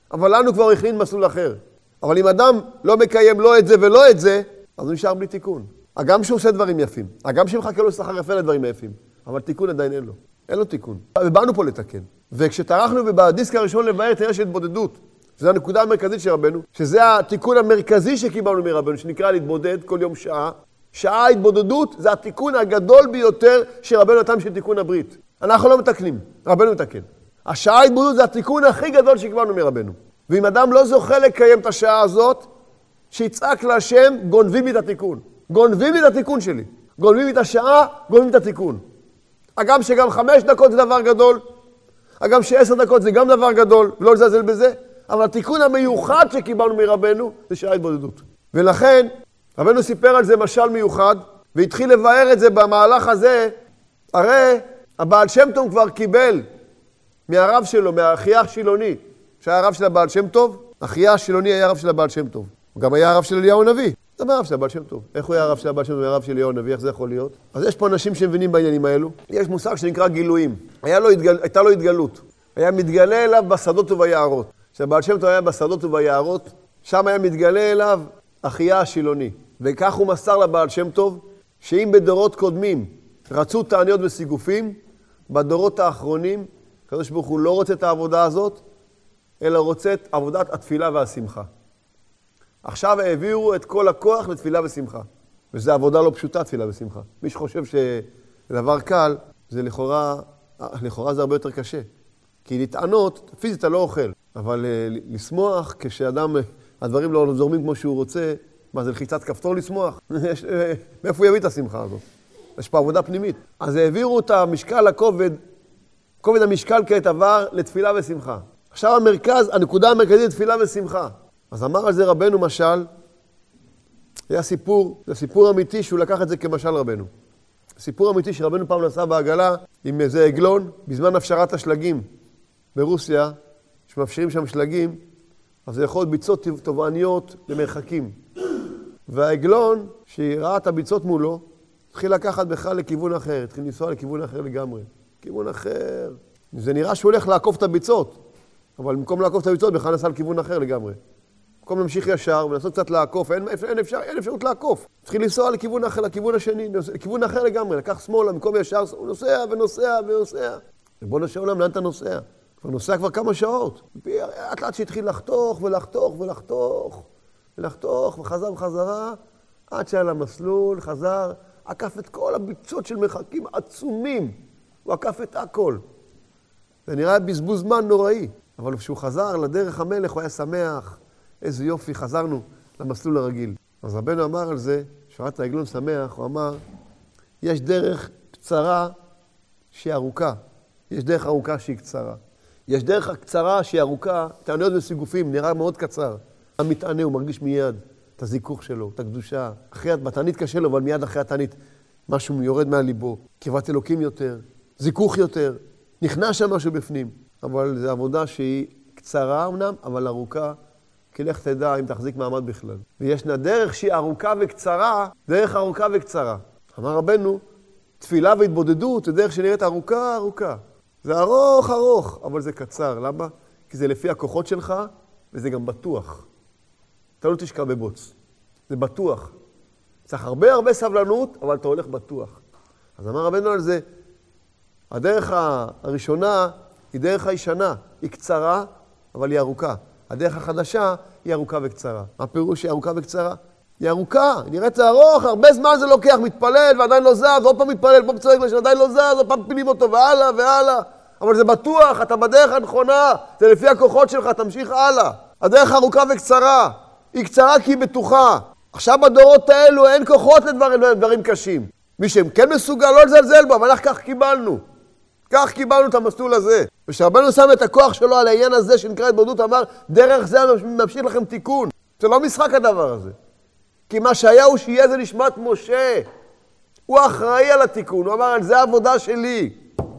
[SPEAKER 1] אבל לנו כבר הכין מסלול אחר. אבל אם אדם לא מקיים לא את זה ולא את זה, אז הוא נשאר בלי תיקון. הגם שהוא עושה דברים יפים, הגם שמחכה לו שכר יפה לדברים יפים, אבל תיקון עדיין אין לו. אין לו תיקון. ובאנו פה לתקן. וכשטרחנו בדיסק הראשון לבאר את העניין של התבודדות, שזו הנקודה המרכזית של רבנו, שזה התיקון המרכזי שקיבלנו מרבנו, שנקרא להתבודד כל יום שעה. שעה התבודדות זה התיקון הגדול ביותר שרבנו נתן של תיקון הברית. אנחנו לא מתקנים, רבנו מתקן. השעה התבודדות זה התיקון הכי גדול שקיבלנו מרבנו. ואם אדם לא זוכה לקיים את השעה הזאת, שיצעק להשם, גונבים לי את התיקון. גונבים לי את התיקון שלי. גונבים לי את השעה, גונבים לי את התיקון. אגם שגם חמש דקות זה דבר גדול, אגם שעשר דקות זה גם דבר גדול, ולא לזלזל בזה, אבל התיקון המיוחד שקיבלנו מרבנו זה שעה התבודדות. ולכן, רבנו סיפר על זה משל מיוחד, והתחיל לבאר את זה במהלך הזה, הרי הבעל שם טוב כבר קיבל מהרב שלו, מהאחיה השילוני, שהיה הרב של הבעל שם טוב, האחיה השילוני היה הרב של הבעל שם טוב. הוא גם היה הרב של אליהו הנביא. זה מה הרב של הבעל שם טוב? איך הוא היה הרב של הבעל שם טוב והרב של אליהו הנביא? איך זה יכול להיות? אז יש פה אנשים שמבינים בעניינים האלו. יש מושג שנקרא גילויים. היה לו התגל... הייתה לו התגלות. היה מתגלה אליו בשדות וביערות. כשהבעל שם טוב היה בשדות וביערות, שם היה מתגלה אליו אחיה השילוני. וכך הוא מסר לבעל שם טוב, שאם בדורות קודמים רצו תעניות וסיגופים, בדורות האחרונים, הקדוש ברוך הוא לא רוצה את העבודה הזאת, אלא רוצה את עבודת התפילה והשמחה. עכשיו העבירו את כל הכוח לתפילה ושמחה. וזו עבודה לא פשוטה, תפילה ושמחה. מי שחושב שדבר קל, זה לכאורה, לכאורה זה הרבה יותר קשה. כי לטענות, פיזית אתה לא אוכל. אבל לשמוח, כשאדם, הדברים לא זורמים כמו שהוא רוצה, מה זה לחיצת כפתור לשמוח? מאיפה הוא יביא את השמחה הזאת? יש פה עבודה פנימית. אז העבירו את המשקל הכובד, כובד המשקל כעת עבר לתפילה ושמחה. עכשיו המרכז, הנקודה המרכזית, תפילה ושמחה. אז אמר על זה רבנו משל, היה סיפור, זה סיפור אמיתי שהוא לקח את זה כמשל רבנו. סיפור אמיתי שרבנו פעם נסע בעגלה עם איזה עגלון, בזמן הפשרת השלגים ברוסיה, שמאפשרים שם שלגים, אז זה יכול להיות ביצות תובעניות למרחקים. והעגלון, שראה את הביצות מולו, התחיל לקחת בכלל לכיוון אחר, התחיל לנסוע לכיוון אחר לגמרי. כיוון אחר. זה נראה שהוא הולך לעקוף את הביצות. אבל במקום לעקוף את הביצות, בכלל נסע לכיוון אחר לגמרי. במקום להמשיך ישר ולנסות קצת לעקוף, אין, אין, אפשר, אין אפשרות לעקוף. התחיל לנסוע לכיוון אחר, לכיוון השני, לכיוון אחר לגמרי, לקח שמאלה, במקום ישר, הוא נוסע ונוסע ונוסע. ובוא נשאר עולם, לאן אתה נוסע? כבר נוסע כבר כמה שעות. לאט לאט שהתחיל לחתוך ולחתוך ולחתוך ולחתוך, וחזר וחזרה, עד שהיה למסלול, חזר, עקף את כל הביצות של מרחקים עצומים. הוא עקף את הכל. זה נראה בזבוז זמן נוראי. אבל כשהוא חזר לדרך המלך, הוא היה שמח. איזה יופי, חזרנו למסלול הרגיל. אז רבנו אמר על זה, שראת העגלון שמח, הוא אמר, יש דרך קצרה שהיא ארוכה. יש דרך ארוכה שהיא קצרה. יש דרך קצרה שהיא ארוכה, תעניות וסיגופים, נראה מאוד קצר. המתענה, הוא מרגיש מיד את הזיכוך שלו, את הקדושה. אחרי, בתענית קשה לו, אבל מיד אחרי התענית, משהו יורד מהליבו. קרבת אלוקים יותר, זיכוך יותר, נכנס שם משהו בפנים. אבל זו עבודה שהיא קצרה אמנם, אבל ארוכה, כי לך תדע אם תחזיק מעמד בכלל. וישנה דרך שהיא ארוכה וקצרה, דרך ארוכה וקצרה. אמר רבנו, תפילה והתבודדות זה דרך שנראית ארוכה ארוכה. זה ארוך ארוך, אבל זה קצר. למה? כי זה לפי הכוחות שלך, וזה גם בטוח. אתה לא תשקע בבוץ. זה בטוח. צריך הרבה הרבה סבלנות, אבל אתה הולך בטוח. אז אמר רבנו על זה, הדרך הראשונה היא דרך הישנה. היא קצרה, אבל היא ארוכה. הדרך החדשה היא ארוכה וקצרה. מה הפירוש היא ארוכה וקצרה? היא ארוכה, היא נראית ארוך, הרבה זמן זה לוקח, מתפלל ועדיין לא זז, עוד פעם מתפלל, פה צועק לו שעדיין לא זז, עוד פעם פילים אותו והלאה והלאה. אבל זה בטוח, אתה בדרך הנכונה, זה לפי הכוחות שלך, תמשיך הלאה. הדרך ארוכה וקצרה, היא קצרה כי היא בטוחה. עכשיו בדורות האלו אין כוחות לדברים, לדברים קשים. מי שהם כן מסוגל לא לזלזל בו, אבל אנחנו כך קיבלנו. כך קיבלנו את המסלול הזה. ושרבנו שם את הכוח שלו על העניין הזה שנקרא התבודדות, אמר, דרך זה ממשיך לכם תיקון. זה לא משחק הדבר הזה. כי מה שהיה הוא שיהיה זה נשמת משה. הוא אחראי על התיקון, הוא אמר, על זה העבודה שלי.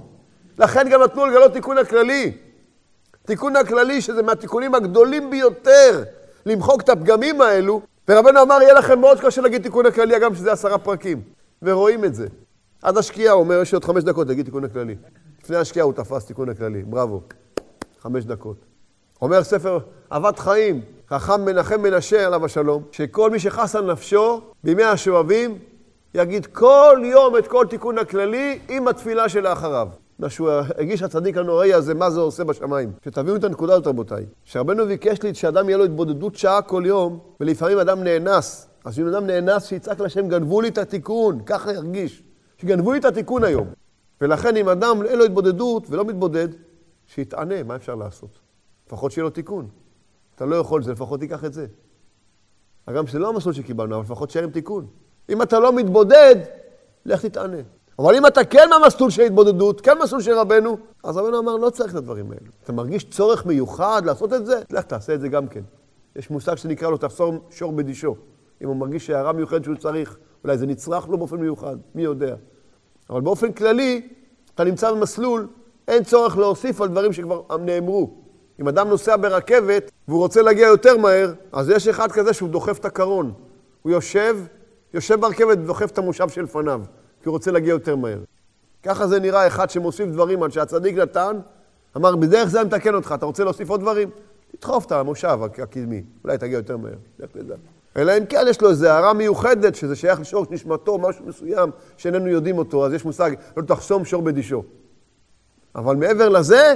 [SPEAKER 1] לכן גם נתנו לגלות תיקון הכללי. תיקון הכללי שזה מהתיקונים הגדולים ביותר, למחוק את הפגמים האלו. ורבנו אמר, יהיה לכם מאוד קשה להגיד תיקון הכללי, אגם שזה עשרה פרקים. ורואים את זה. עד השקיעה, הוא אומר, יש עוד חמש דקות להגיד תיקון הכללי. לפני השקיעה הוא תפס תיקון הכללי, בראבו. חמש דקות. אומר ספר אהבת חיים, חכם מנחם מנשה עליו השלום, שכל מי שחס על נפשו בימי השואבים, יגיד כל יום את כל תיקון הכללי עם התפילה שלאחריו. מה שהוא הגיש הצדיק הנוראי הזה, מה זה עושה בשמיים. שתביאו את הנקודה הזאת, רבותיי. שרבנו ביקש לי שאדם יהיה לו התבודדות שעה כל יום, ולפעמים אדם נאנס. אז אם אדם נאנס, שיצעק לשם, גנבו לי את התיקון, ככה ירגיש. שגנבו לי את התיקון היום. ולכן אם אדם אין לו התבודדות ולא מתבודד, שיתענה, מה אפשר לעשות? לפחות שיהיה לו תיקון. אתה לא יכול זה, לפחות תיקח את זה. הגם שזה לא המסלול שקיבלנו, אבל לפחות שיהיה עם תיקון. אם אתה לא מתבודד, לך תתענה. אבל אם אתה כן מהמסלול של התבודדות, כן מסלול של רבנו, אז רבנו אמר, לא צריך את הדברים האלו. אתה מרגיש צורך מיוחד לעשות את זה? לך תעשה את זה גם כן. יש מושג שנקרא לו, תפסור שור בדישו. אם הוא מרגיש שהערה מיוחדת שהוא צריך, אולי זה נצרך לו באופן מיוחד, מי יודע. אבל באופן כללי, אתה נמצא במסלול, אין צורך להוסיף על דברים שכבר נאמרו. אם אדם נוסע ברכבת והוא רוצה להגיע יותר מהר, אז יש אחד כזה שהוא דוחף את הקרון. הוא יושב, יושב ברכבת ודוחף את המושב של פניו, כי הוא רוצה להגיע יותר מהר. ככה זה נראה אחד שמוסיף דברים על שהצדיק נתן, אמר, בדרך זה אני מתקן אותך, אתה רוצה להוסיף עוד דברים? תדחוף את המושב הקדמי, אולי תגיע יותר מהר, לך תדע. אלא אם כן יש לו איזו הערה מיוחדת, שזה שייך לשורש נשמתו, משהו מסוים שאיננו יודעים אותו, אז יש מושג, לא תחסום שור בדישו. אבל מעבר לזה,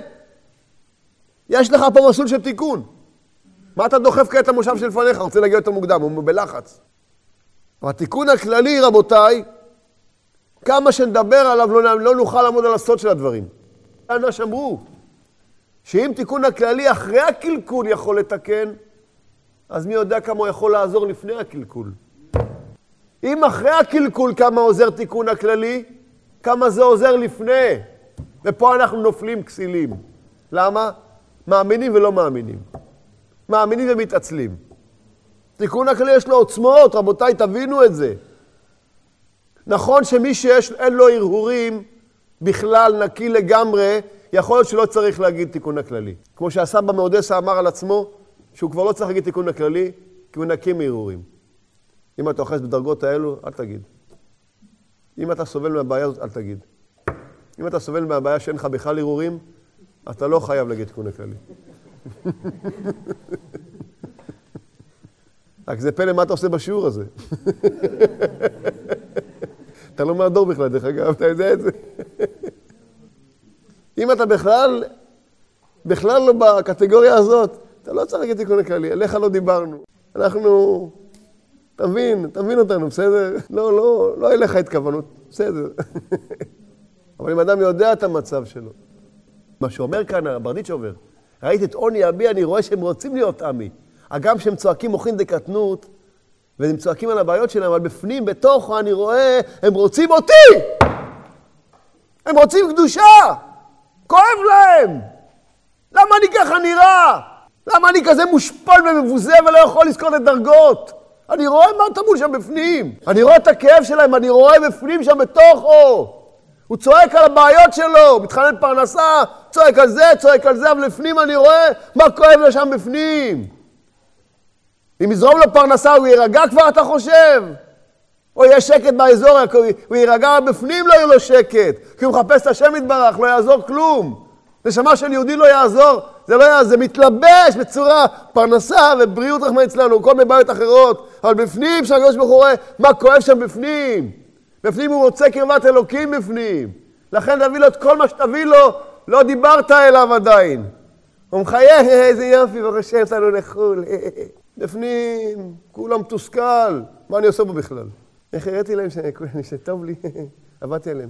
[SPEAKER 1] יש לך פה מסלול של תיקון. מה אתה דוחף כעת המושב של לפניך? רוצה להגיע יותר מוקדם, הוא בלחץ. התיקון הכללי, רבותיי, כמה שנדבר עליו, לא, לא נוכל לעמוד על הסוד של הדברים. אנש אמרו, שאם תיקון הכללי אחרי הקלקול יכול לתקן, אז מי יודע כמה הוא יכול לעזור לפני הקלקול. אם אחרי הקלקול כמה עוזר תיקון הכללי, כמה זה עוזר לפני. ופה אנחנו נופלים כסילים. למה? מאמינים ולא מאמינים. מאמינים ומתעצלים. תיקון הכללי יש לו עוצמות, רבותיי, תבינו את זה. נכון שמי שיש, אין לו הרהורים בכלל נקי לגמרי, יכול להיות שלא צריך להגיד תיקון הכללי. כמו שהסבא מאודסה אמר על עצמו, שהוא כבר לא צריך להגיד תיקון הכללי, כי הוא נקי מהרהורים. אם אתה אוחז בדרגות האלו, אל תגיד. אם אתה סובל מהבעיה הזאת, אל תגיד. אם אתה סובל מהבעיה שאין לך בכלל הרהורים, אתה לא חייב להגיד תיקון הכללי. רק זה פלא מה אתה עושה בשיעור הזה. אתה לא מהדור בכלל, דרך אגב, אתה יודע את זה. אם אתה בכלל, בכלל לא בקטגוריה הזאת, אתה לא צריך להגיד תיקון הכללי, עליך לא דיברנו. אנחנו, תבין, תבין אותנו, בסדר? לא, לא, לא אליך התכוונות, בסדר. אבל אם אדם יודע את המצב שלו, מה שאומר כאן, הברדיץ' עובר, ראיתי את עוני אבי, אני רואה שהם רוצים להיות עמי. אגם שהם צועקים מוכין דקטנות, והם צועקים על הבעיות שלהם, אבל בפנים, בתוכו, אני רואה, הם רוצים אותי! הם רוצים קדושה! כואב להם! למה אני ככה נראה? למה אני כזה מושפל ומבוזה ולא יכול לזכות את דרגות? אני רואה מה טמון שם בפנים. אני רואה את הכאב שלהם, אני רואה בפנים שם בתוכו. הוא צועק על הבעיות שלו, הוא מתחנן פרנסה, צועק על זה, צועק על זה, אבל לפנים אני רואה מה כואב לו שם בפנים. אם יזרום לו פרנסה, הוא יירגע כבר, אתה חושב? או יהיה שקט באזור, הוא יירגע בפנים, לא יהיה לו שקט. כי הוא מחפש את השם יתברך, לא יעזור כלום. נשמה של יהודי לא יעזור, זה לא יעזור, זה מתלבש בצורה פרנסה ובריאות רחמנא אצלנו, כל מיני בעיות אחרות. אבל בפנים, שהקדוש ברוך הוא רואה מה כואב שם בפנים. בפנים הוא רוצה קרבת אלוקים בפנים. לכן תביא לו את כל מה שתביא לו, לא דיברת אליו עדיין. הוא מחייך, איזה יופי, ורשם אותנו לחול. בפנים, כולם מתוסכל. מה אני עושה בו בכלל? איך הראיתי להם שטוב לי? עבדתי עליהם.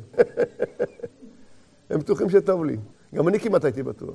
[SPEAKER 1] הם בטוחים שטוב לי. גם אני כמעט הייתי בטוח.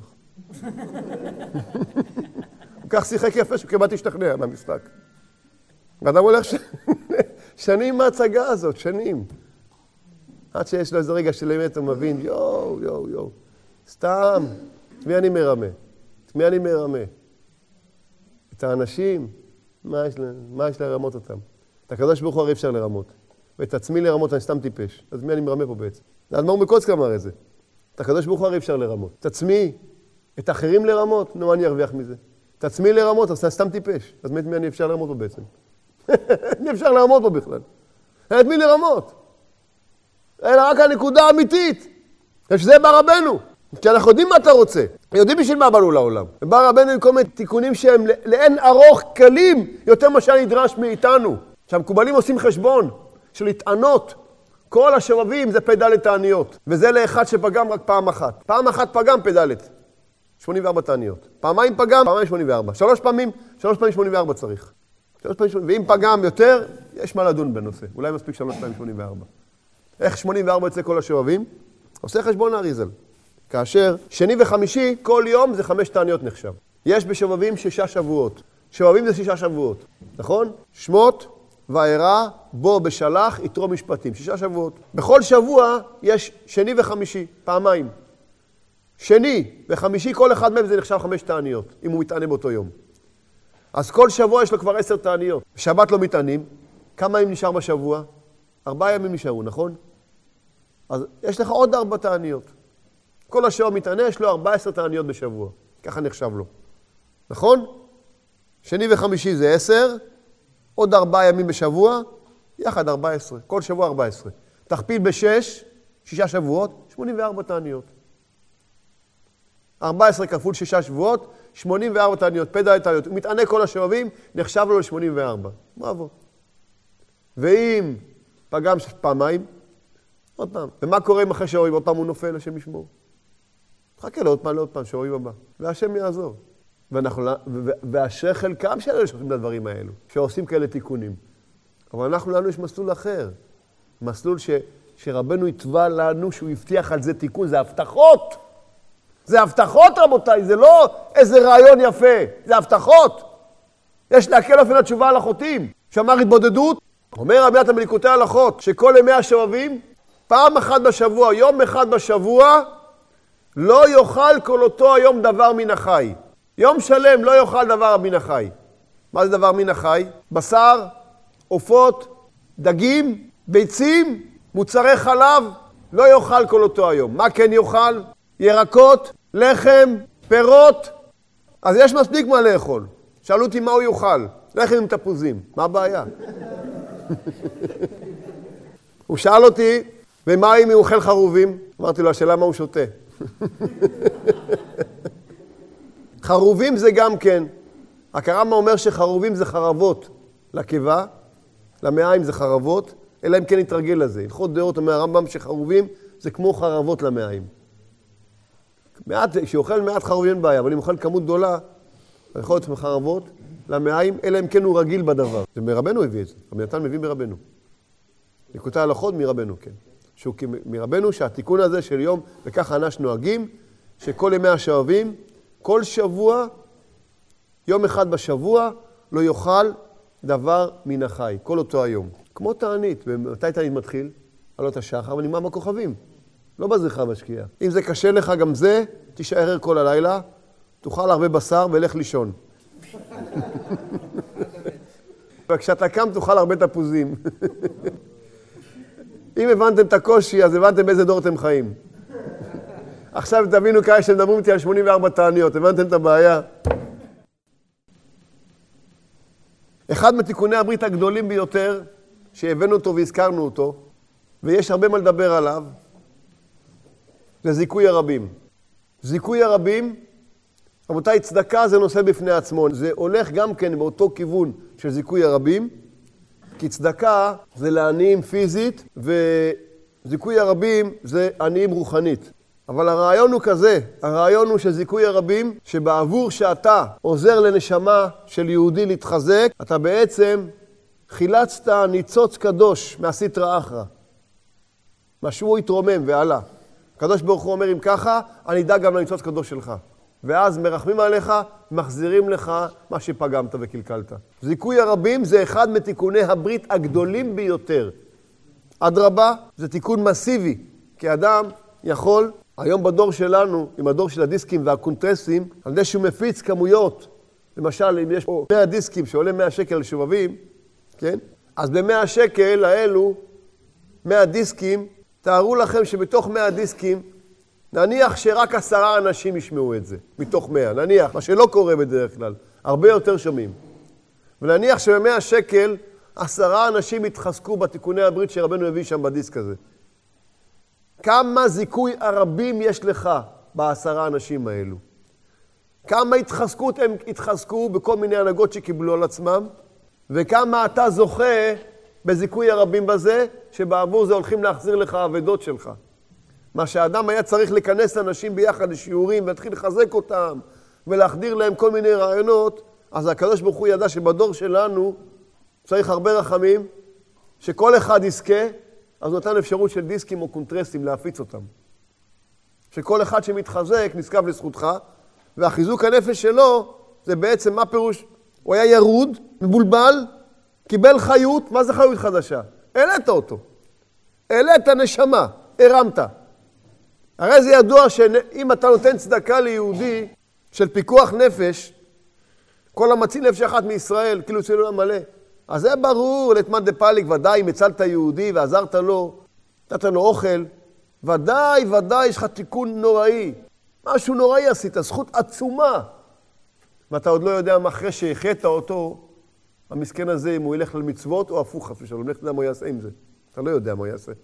[SPEAKER 1] הוא כך שיחק יפה שכמעט השתכנע מהמשחק. ואדם הולך ש... שנים מההצגה הזאת, שנים. עד שיש לו איזה רגע של אמת, הוא מבין, יואו, יואו, יואו. סתם, את מי אני מרמה? את מי אני מרמה? את האנשים, מה יש, לה... מה יש לרמות אותם? את הקדוש ברוך הוא הרי אפשר לרמות. ואת עצמי לרמות, אני סתם טיפש. אז מי אני מרמה פה בעצם? האדמו"ר מקוצק אמר את זה. את הקדוש ברוך הוא הרי אפשר לרמות. את עצמי, את אחרים לרמות, נו, אני ארוויח מזה. את עצמי לרמות, אז אני סתם טיפש. אז מי אני אפשר לרמות פה בעצם? מי אפשר לרמות פה בכלל? את מי לרמות? אלא רק הנקודה האמיתית. ושזה בא רבנו. כי אנחנו יודעים מה אתה רוצה, יודעים בשביל מה באנו לעולם. ובא רבנו עם כל מיני תיקונים שהם לאין ארוך קלים יותר מה שנדרש מאיתנו. שהמקובלים עושים חשבון של להתענות. כל השבבים זה פ"ד תעניות, וזה לאחד שפגם רק פעם אחת. פעם אחת פגם פ"ד, שמונים וארבע תעניות. פעמיים פגם, פעמיים שמונים וארבע. שלוש פעמים, שלוש פעמים שמונים וארבע צריך. שלוש פעמים שמונים, ואם פגם יותר, יש מה לדון בנושא. אולי מספיק שלוש פעמים שמונים וארבע. איך שמונים וארבע יצא כל השבבים? עושה חשבון האריזל. כאשר שני וחמישי, כל יום זה חמש תעניות נחשב. יש בשבבים שישה שבועות. שבבים זה שישה שבועות, נכון? שמות, וארא, בו בשלח, יתרו משפטים. שישה שבועות. בכל שבוע יש שני וחמישי, פעמיים. שני וחמישי, כל אחד מהם זה נחשב חמש תעניות, אם הוא מתענה באותו יום. אז כל שבוע יש לו כבר עשר תעניות. שבת לא מתענים. כמה ימים נשאר בשבוע? ארבעה ימים נשארו, נכון? אז יש לך עוד ארבע תעניות. כל השבוע מתענה, יש לו ארבע עשר תעניות בשבוע. ככה נחשב לו. נכון? שני וחמישי זה עשר, עוד ארבעה ימים בשבוע, יחד ארבע עשרה. כל שבוע ארבע עשרה. תכפיל בשש, שישה שבועות, שמונים וארבע תעניות. ארבע עשרה כפול שישה שבועות, שמונים וארבע תעניות, פ"ד תעניות. הוא מתענה כל השבבים, נחשב לו ל-שמונים וארבע. בראבו. ואם פגם פעמיים, עוד פעם. ומה קורה אם אחרי שרואים? עוד פעם הוא נופל, השם ישמור. חכה לו עוד פעם, לעוד פעם, שרואים הבא. והשם יעזור. ואנחנו, ואשר חלקם של אלה שעושים את הדברים האלו, שעושים כאלה תיקונים. אבל אנחנו, לנו יש מסלול אחר. מסלול ש, שרבנו יתבע לנו שהוא הבטיח על זה תיקון. זה הבטחות. זה הבטחות, רבותיי. זה לא איזה רעיון יפה. זה הבטחות. יש להקל אופן התשובה על החוטאים. שאמר התבודדות. אומר רבי נתן בליקוטי הלכות, שכל ימי השבבים, פעם אחת בשבוע, יום אחד בשבוע, לא יאכל כל אותו היום דבר מן החי. יום שלם לא יאכל דבר מן החי. מה זה דבר מן החי? בשר, עופות, דגים, ביצים, מוצרי חלב, לא יאכל כל אותו היום. מה כן יאכל? ירקות, לחם, פירות. אז יש מספיק מה לאכול. שאלו אותי מה הוא יאכל. לחם עם תפוזים. מה הבעיה? הוא שאל אותי, ומה אם הוא אוכל חרובים? אמרתי לו, השאלה מה הוא שותה. חרובים זה גם כן. הקרמה אומר שחרובים זה חרבות לקיבה, למעיים זה חרבות, אלא אם כן יתרגל לזה. הלכות דעות אומר הרמב"ם שחרובים זה כמו חרבות למעיים. מעט, כשאוכל מעט חרובים אין בעיה, אבל אם אוכל כמות גדולה, יכול להיות חרבות למעיים, אלא אם כן הוא רגיל בדבר. זה מרבנו הביא את זה. רבי נתן מביא מרבנו. ליקוטי הלכות מרבנו, כן. שהוא מרבנו שהתיקון הזה של יום, וככה אנשים נוהגים, שכל ימי השבבים, כל שבוע, יום אחד בשבוע, לא יאכל דבר מן החי, כל אותו היום. כמו תענית, ומתי תענית מתחיל? עלות השחר, ונגמר בכוכבים. לא בזריחה בשקיעה. אם זה קשה לך גם זה, תישאר ער כל הלילה, תאכל הרבה בשר ולך לישון. וכשאתה קם תאכל הרבה תפוזים. אם הבנתם את הקושי, אז הבנתם באיזה דור אתם חיים. עכשיו תבינו כאלה שמדברים איתי על שמונים וארבע תעניות, הבנתם את הבעיה? אחד מתיקוני הברית הגדולים ביותר, שהבאנו אותו והזכרנו אותו, ויש הרבה מה לדבר עליו, זה זיכוי הרבים. זיכוי הרבים, רבותיי, צדקה זה נושא בפני עצמו. זה הולך גם כן באותו כיוון של זיכוי הרבים, כי צדקה זה לעניים פיזית, וזיכוי הרבים זה עניים רוחנית. אבל הרעיון הוא כזה, הרעיון הוא שזיכוי הרבים, שבעבור שאתה עוזר לנשמה של יהודי להתחזק, אתה בעצם חילצת ניצוץ קדוש מהסטרא אחרא. משהו התרומם ועלה. הקדוש ברוך הוא אומר, אם ככה, אני אדאג גם לניצוץ קדוש שלך. ואז מרחמים עליך, מחזירים לך מה שפגמת וקלקלת. זיכוי הרבים זה אחד מתיקוני הברית הגדולים ביותר. אדרבה, זה תיקון מסיבי, כי אדם יכול, היום בדור שלנו, עם הדור של הדיסקים והקונטרסים, על ידי שהוא מפיץ כמויות, למשל, אם יש פה מאה דיסקים שעולה מאה שקל לשובבים, כן? אז ב-מאה שקל האלו, מאה דיסקים, תארו לכם שבתוך מאה דיסקים, נניח שרק עשרה אנשים ישמעו את זה, מתוך מאה, נניח, מה שלא קורה בדרך כלל, הרבה יותר שומעים. ונניח שבמאה שקל, עשרה אנשים התחזקו בתיקוני הברית שרבנו הביא שם בדיסק הזה. כמה זיכוי הרבים יש לך בעשרה אנשים האלו. כמה התחזקות הם התחזקו בכל מיני הנהגות שקיבלו על עצמם, וכמה אתה זוכה בזיכוי הרבים בזה, שבעבור זה הולכים להחזיר לך העבדות שלך. מה שהאדם היה צריך לכנס אנשים ביחד לשיעורים, ולהתחיל לחזק אותם, ולהחדיר להם כל מיני רעיונות, אז הקדוש ברוך הוא ידע שבדור שלנו צריך הרבה רחמים, שכל אחד יזכה, אז נותן אפשרות של דיסקים או קונטרסטים להפיץ אותם. שכל אחד שמתחזק נזקף לזכותך, והחיזוק הנפש שלו זה בעצם מה פירוש? הוא היה ירוד, מבולבל, קיבל חיות. מה זה חיות חדשה? העלית אותו. העלית נשמה, הרמת. הרי זה ידוע שאם אתה נותן צדקה ליהודי של פיקוח נפש, כל המציל נפש אחת מישראל, כאילו צילול המלא. אז זה ברור, לתמן דפליק, ודאי אם הצלת יהודי ועזרת לו, נתת לו אוכל, ודאי, ודאי, יש לך תיקון נוראי. משהו נוראי עשית, זכות עצומה. ואתה עוד לא יודע מה אחרי שהחית אותו, המסכן הזה, אם הוא ילך למצוות או הפוך, חס ושלום, לך תדע מה הוא יעשה עם זה. אתה לא יודע מה הוא יעשה.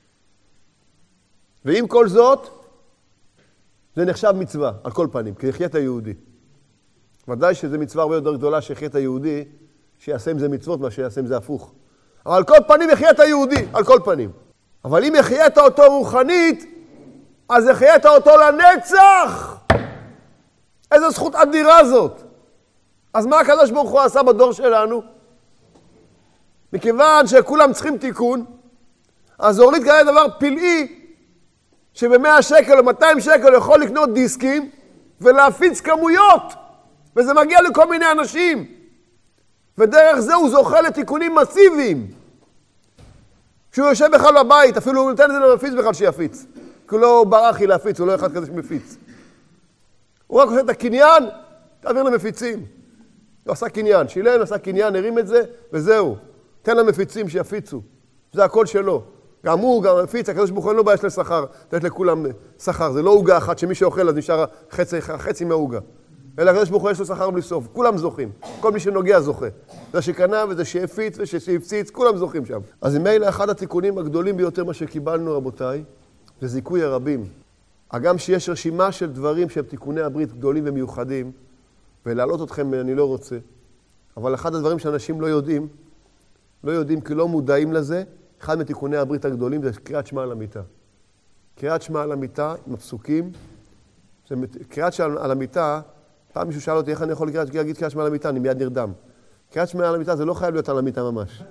[SPEAKER 1] ועם כל זאת, זה נחשב מצווה, על כל פנים, כי החית היהודי. ודאי שזה מצווה הרבה יותר גדולה שהחית היהודי, שיעשה עם זה מצוות, מה שיעשה עם זה הפוך. אבל על כל פנים החית היהודי, על כל פנים. אבל אם החית אותו רוחנית, אז החית אותו לנצח. איזו זכות אדירה זאת. אז מה הקדוש ברוך הוא עשה בדור שלנו? מכיוון שכולם צריכים תיקון, אז הוריד כאלה דבר פלאי, שבמאה שקל או מאתיים שקל יכול לקנות דיסקים, ולהפיץ כמויות, וזה מגיע לכל מיני אנשים. ודרך זה הוא זוכה לתיקונים מסיביים. כשהוא יושב בכלל בבית, אפילו הוא נותן את זה למפיץ בכלל שיפיץ. כי הוא לא ברחי להפיץ, הוא לא אחד כזה שמפיץ. הוא רק עושה את הקניין, תעביר למפיצים. הוא עשה קניין, שילן, עשה קניין, הרים את זה, וזהו. תן למפיצים שיפיצו. זה הכל שלו. גם הוא, גם המפיץ, הקדוש ברוך הוא לא בעיה של שכר, לתת לכולם שכר. זה לא עוגה אחת שמי שאוכל אז נשאר חצי, חצי מהעוגה. אלא הקדוש ברוך הוא יש לו שכר בלי סוף. כולם זוכים. כל מי שנוגע זוכה. זה שקנה וזה שהפיץ ושהפציץ, כולם זוכים שם. אז אם אלה אחד התיקונים הגדולים ביותר מה שקיבלנו, רבותיי, זה זיכוי הרבים. הגם שיש רשימה של דברים שהם תיקוני הברית גדולים ומיוחדים, ולהעלות אתכם אני לא רוצה, אבל אחד הדברים שאנשים לא יודעים, לא יודעים כי לא מודעים לזה, אחד מתיקוני הברית הגדולים זה קריאת שמע על המיטה. קריאת שמע על המיטה עם הפסוקים, קריאת שמע על המיטה, פעם מישהו שאל אותי איך אני יכול להגיד קריאת שמע על המיטה, אני מיד נרדם. קריאת שמע על המיטה זה לא חייב להיות על המיטה ממש.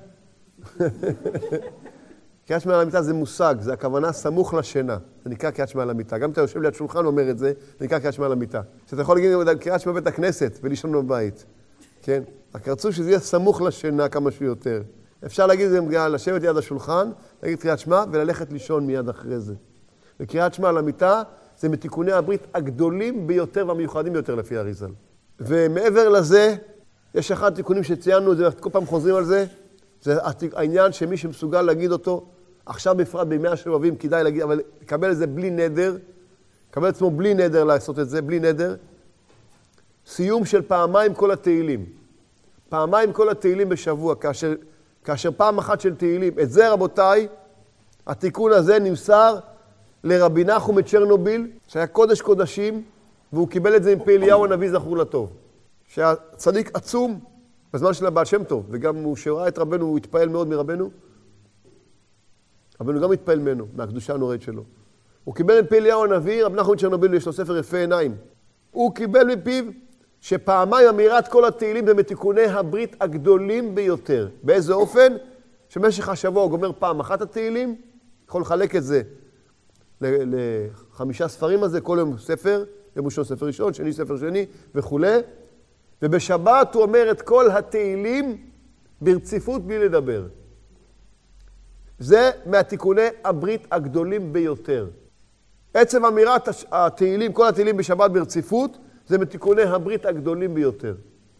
[SPEAKER 1] קריאת שמע על המיטה זה מושג, זה הכוונה סמוך לשינה. זה נקרא קריאת שמע על המיטה. גם אתה יושב ליד שולחן ואומר את זה, זה נקרא קריאת שמע על המיטה. שאתה יכול להגיד קריאת שמע בבית הכנסת ולישון בבית. כן? רק רצו שזה יהיה סמוך לשינה כמה שיותר. אפשר להגיד את זה, לשבת ליד השולחן, להגיד קריאת שמע וללכת לישון מיד אחרי זה. וקריאת שמע על המיטה זה מתיקוני הברית הגדולים ביותר והמיוחדים ביותר לפי אריז"ל. ומעבר לזה, יש אחד תיקונים שציינו את זה, כל פעם חוזרים על זה, זה העניין שמי שמסוגל להגיד אותו, עכשיו בפרט בימי השובבים כדאי להגיד, אבל לקבל את זה בלי נדר, לקבל את עצמו בלי נדר לעשות את זה, בלי נדר, סיום של פעמיים כל התהילים. פעמיים כל התהילים בשבוע, כאשר, כאשר פעם אחת של תהילים. את זה רבותיי, התיקון הזה נמסר לרבי נחום מצ'רנוביל, שהיה קודש קודשים, והוא קיבל את זה עם פי אליהו הנביא זכור לטוב. שהיה צדיק עצום בזמן של הבעל שם טוב, וגם הוא שראה את רבנו, הוא התפעל מאוד מרבנו, רבנו גם התפעל ממנו, מהקדושה הנוראית שלו. הוא קיבל עם פי אליהו הנביא, רבי נחום מצ'רנוביל יש לו ספר יפה עיניים. הוא קיבל מפיו שפעמיים אמירת כל התהילים זה מתיקוני הברית הגדולים ביותר. באיזה אופן? שמשך השבוע הוא גומר פעם אחת התהילים, יכול לחלק את זה לחמישה ספרים הזה, כל יום ספר, יום ראשון ספר ראשון, שני ספר שני וכו'. ובשבת הוא אומר את כל התהילים ברציפות בלי לדבר. זה מהתיקוני הברית הגדולים ביותר. עצם אמירת התהילים, כל התהילים בשבת ברציפות, זה מתיקוני הברית הגדולים ביותר.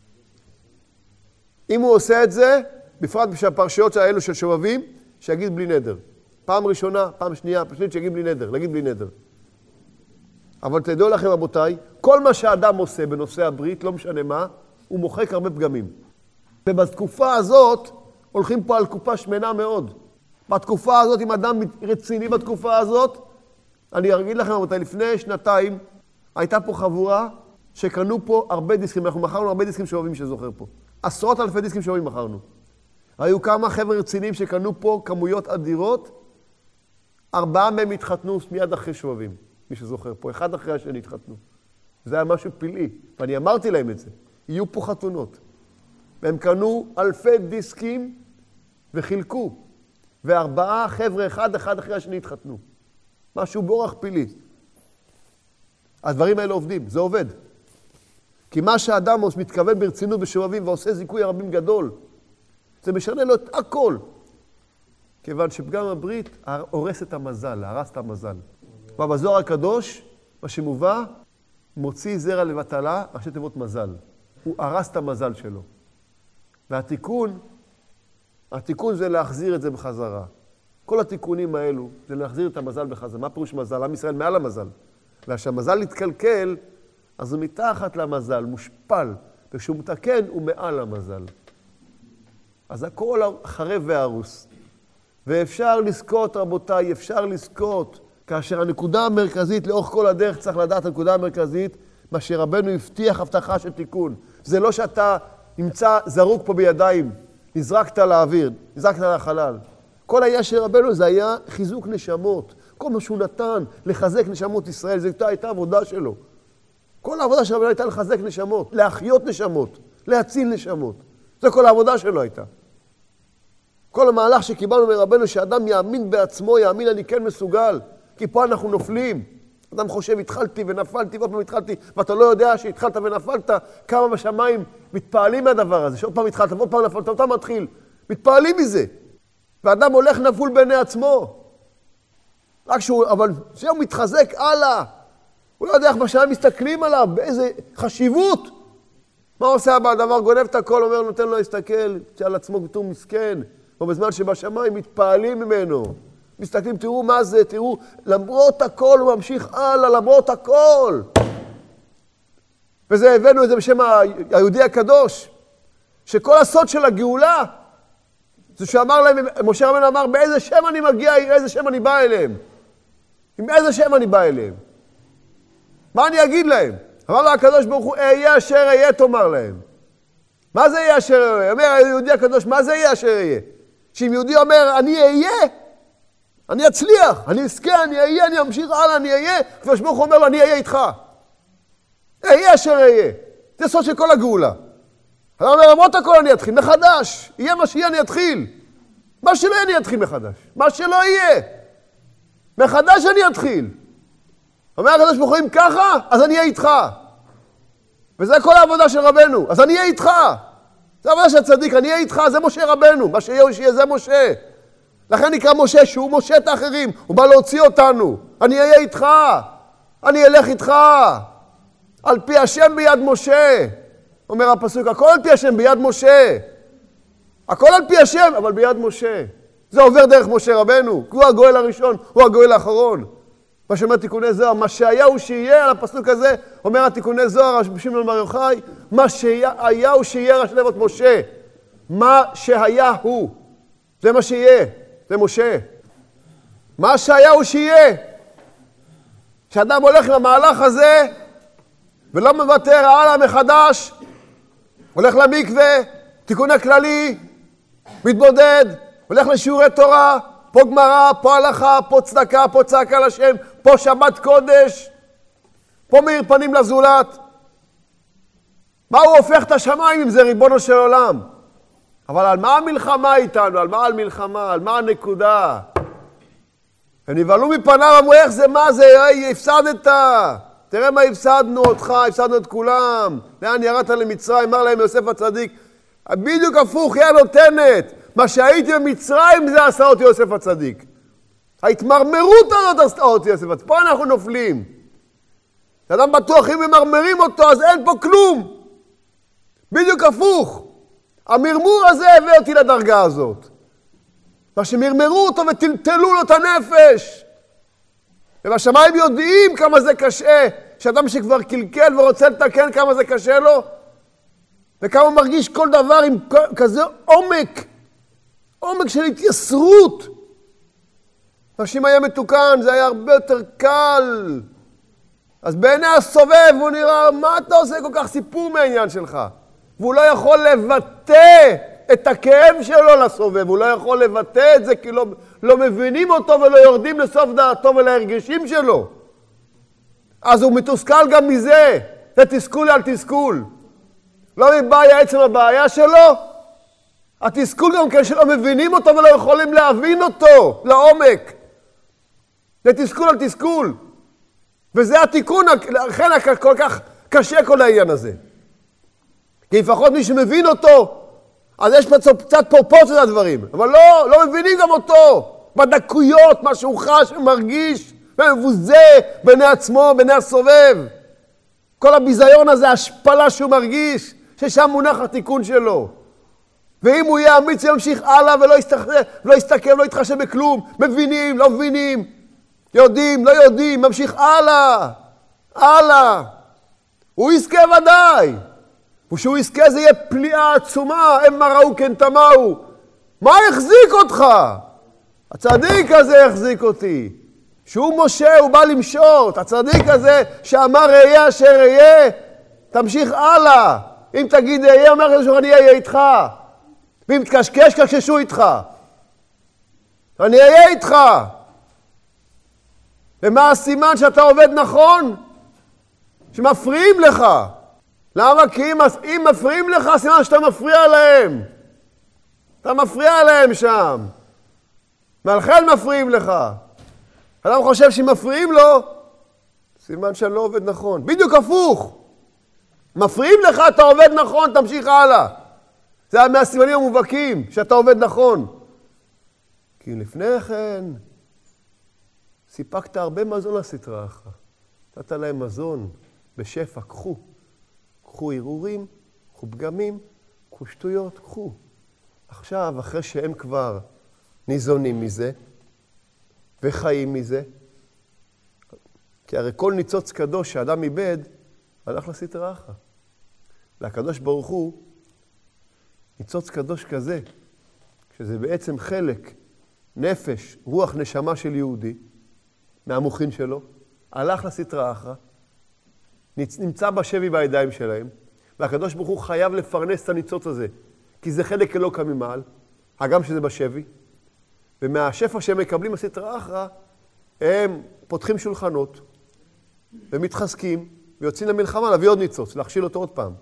[SPEAKER 1] אם הוא עושה את זה, בפרט בפרשיות האלו של שובבים, שיגיד בלי נדר. פעם ראשונה, פעם שנייה, פעם שנית שיגיד בלי נדר, להגיד בלי נדר. אבל תדעו לכם רבותיי, כל מה שהאדם עושה בנושא הברית, לא משנה מה, הוא מוחק הרבה פגמים. ובתקופה הזאת, הולכים פה על קופה שמנה מאוד. בתקופה הזאת, אם אדם רציני בתקופה הזאת, אני אגיד לכם, רבותיי, לפני שנתיים הייתה פה חבורה שקנו פה הרבה דיסקים, אנחנו מכרנו הרבה דיסקים שובבים שזוכר פה. עשרות אלפי דיסקים שובבים מכרנו. היו כמה חבר'ה רציניים שקנו פה כמויות אדירות, ארבעה מהם התחתנו מיד אחרי שובבים, מי שזוכר פה, אחד אחרי השני התחתנו. זה היה משהו פלאי, ואני אמרתי להם את זה, יהיו פה חתונות. והם קנו אלפי דיסקים וחילקו, וארבעה חבר'ה אחד אחד אחרי השני התחתנו. משהו באורח פלאי. הדברים האלה עובדים, זה עובד. כי מה שהאדם מתכוון ברצינות בשובבים ועושה זיכוי הרבים גדול, זה משנה לו את הכל. כיוון שפגם הברית הורס את המזל, הרס את המזל. ובזוהר הקדוש, מה שמובא, מוציא זרע לבטלה, ראשי תיבות מזל. הוא הרס את המזל שלו. והתיקון, התיקון זה להחזיר את זה בחזרה. כל התיקונים האלו זה להחזיר את המזל בחזרה. מה פירוש מזל? עם ישראל מעל המזל. וכשהמזל יתקלקל, אז הוא מתחת למזל, מושפל. וכשהוא מתקן, הוא מעל המזל. אז הכל חרב והרוס. ואפשר לזכות, רבותיי, אפשר לזכות, כאשר הנקודה המרכזית, לאורך כל הדרך צריך לדעת הנקודה המרכזית, מה שרבנו הבטיח הבטחה של תיקון. זה לא שאתה נמצא זרוק פה בידיים, נזרקת לאוויר, נזרקת לחלל. כל היה של רבנו זה היה חיזוק נשמות. כל מה שהוא נתן לחזק נשמות ישראל, זו הייתה העבודה שלו. כל העבודה של רבנו הייתה לחזק נשמות, להחיות נשמות, להציל נשמות. זו כל העבודה שלו הייתה. כל המהלך שקיבלנו מרבנו שאדם יאמין בעצמו, יאמין אני כן מסוגל, כי פה אנחנו נופלים. אדם חושב, התחלתי ונפלתי, ועוד פעם התחלתי, ואתה לא יודע שהתחלת ונפלת, כמה בשמיים מתפעלים מהדבר הזה, שעוד פעם התחלת, ועוד פעם נפלת, ואתה מתחיל. מתפעלים מזה. ואדם הולך נפול בעיני עצמו. רק שהוא, אבל שהוא מתחזק הלאה. הוא לא יודע איך בשמיים מסתכלים עליו, באיזה חשיבות. מה עושה הבא? הדבר גונב את הכל, אומר, נותן לו להסתכל, שעל עצמו בתור מסכן. ובזמן שבשמיים מתפעלים ממנו. מסתכלים, תראו מה זה, תראו, למרות הכל הוא ממשיך הלאה, למרות הכל. וזה הבאנו את זה בשם היהודי הקדוש, שכל הסוד של הגאולה, זה שאמר להם, משה רבנו אמר, באיזה שם אני מגיע, איזה שם אני בא אליהם. עם איזה שם אני בא אליהם. מה אני אגיד להם? אמר לה הקדוש ברוך הוא, אהיה אשר אהיה, תאמר להם. מה זה אהיה אשר אהיה? אומר היהודי הקדוש, מה זה אהיה אשר אהיה? שאם יהודי אומר, אני אהיה, אני אצליח, אני אזכה, אני אהיה, אני אמשיך הלאה, אני אהיה, הקדוש ברוך הוא אומר לו, אני אהיה איתך. אהיה אשר אהיה. זה סוד של כל הגאולה. אני אומר, למרות הכל אני אתחיל מחדש. יהיה מה שיהיה, אני אתחיל. מה שלא יהיה, אני אתחיל מחדש. מה שלא יהיה. מחדש אני אתחיל. אומר הקדוש ברוך הוא, אם ככה, אז אני אהיה איתך. וזה כל העבודה של רבנו. אז אני אהיה איתך. זה העבודה של הצדיק, אני אהיה איתך, זה משה רבנו. מה שיהיה הוא שיהיה, זה משה. לכן נקרא משה, שהוא משה את האחרים. הוא בא להוציא אותנו. אני אהיה איתך. אני אלך איתך. על פי השם ביד משה. אומר הפסוק, הכל על פי השם ביד משה. הכל על פי השם, אבל ביד משה. זה עובר דרך משה רבנו. הוא הגואל הראשון, הוא הגואל האחרון. מה שאומר תיקוני זוהר, מה שהיה הוא שיהיה, על הפסוק הזה, אומר התיקוני זוהר, בשמעון בר יוחאי, מה שהיה הוא שיהיה, ראשי תיבות משה. מה שהיה הוא. זה מה שיהיה, זה משה. מה שהיה הוא שיהיה. כשאדם הולך למהלך הזה, ולא מוותר הלאה מחדש, הולך למקווה, תיקון הכללי, מתבודד, הולך לשיעורי תורה, פה גמרא, פה הלכה, פה צדקה, פה צעקה לשם, פה שבת קודש, פה מאיר פנים לזולת. מה הוא הופך את השמיים אם זה ריבונו של עולם? אבל על מה המלחמה איתנו? על מה על מלחמה? על מה הנקודה? הם נבהלו מפניו, אמרו איך זה, מה זה, הפסדת. תראה מה הפסדנו אותך, הפסדנו את כולם. לאן ירדת למצרים, אמר להם יוסף הצדיק. בדיוק הפוך, היא הנותנת. מה שהייתי במצרים זה עשה אותי יוסף הצדיק. ההתמרמרות הזאת עשתה אותי יוסף הצדיק. פה אנחנו נופלים. כשאדם בטוח, אם ממרמרים אותו, אז אין פה כלום. בדיוק הפוך. המרמור הזה הביא אותי לדרגה הזאת. מה שמרמרו אותו וטלטלו לו את הנפש. ובשמיים יודעים כמה זה קשה. שאדם שכבר קלקל ורוצה לתקן כמה זה קשה לו. וכמה הוא מרגיש כל דבר עם כזה עומק. עומק של התייסרות. אנשים היה מתוקן, זה היה הרבה יותר קל. אז בעיני הסובב הוא נראה, מה אתה עושה כל כך סיפור מהעניין שלך? והוא לא יכול לבטא את הכאב שלו לסובב, הוא לא יכול לבטא את זה כי לא, לא מבינים אותו ולא יורדים לסוף דעתו ולהרגשים שלו. אז הוא מתוסכל גם מזה, זה תסכול על תסכול. לא מבעיה עצם הבעיה שלו, התסכול גם כן שלא מבינים אותו ולא יכולים להבין אותו לעומק. זה תסכול על תסכול. וזה התיקון, לכן כל כך קשה כל העניין הזה. כי לפחות מי שמבין אותו, אז יש קצת פרופורציות לדברים, אבל לא, לא מבינים גם אותו. בדקויות, מה שהוא חש ומרגיש, ומבוזה בעיני עצמו, בעיני הסובב. כל הביזיון הזה, השפלה שהוא מרגיש, ששם מונח התיקון שלו. ואם הוא יהיה אמיץ, ימשיך הלאה ולא יסתכל, לא יסתכל, לא יתחשב בכלום. מבינים, לא מבינים, יודעים, לא יודעים, ממשיך הלאה, הלאה. הוא יזכה ודאי. ושהוא יזכה זה יהיה פליאה עצומה, הם ראו כן תמהו. מה יחזיק אותך? הצדיק הזה יחזיק אותי. שהוא משה, הוא בא למשות. הצדיק הזה שאמר ראה אשר ראה, תמשיך הלאה. אם תגיד ראה, אומר לך שאני אהיה איתך. ואם תקשקש, קשקשו איתך. אני אהיה איתך. ומה הסימן שאתה עובד נכון? שמפריעים לך. למה? כי אם, אם מפריעים לך, סימן שאתה מפריע להם. אתה מפריע להם שם. ולכן מפריעים לך. אדם חושב שאם מפריעים לו, סימן שאני לא עובד נכון. בדיוק הפוך. מפריעים לך, אתה עובד נכון, תמשיך הלאה. זה מהסימנים המובהקים, שאתה עובד נכון. כי לפני כן, סיפקת הרבה מזון לסטרה אחת. נתת להם מזון בשפע, קחו. קחו ערעורים, קחו פגמים, קחו שטויות, קחו. עכשיו, אחרי שהם כבר ניזונים מזה, וחיים מזה, כי הרי כל ניצוץ קדוש שאדם איבד, הלך לסטרה אחת. והקדוש ברוך הוא, ניצוץ קדוש כזה, שזה בעצם חלק, נפש, רוח, נשמה של יהודי, מהמוחין שלו, הלך לסטרה אחת, נמצא בשבי בידיים שלהם, והקדוש ברוך הוא חייב לפרנס את הניצוץ הזה, כי זה חלק אלוקא ממעל, הגם שזה בשבי, ומהשפע שהם מקבלים בסטרה אחת, הם פותחים שולחנות, ומתחזקים, ויוצאים למלחמה להביא עוד ניצוץ, להכשיל אותו עוד פעם.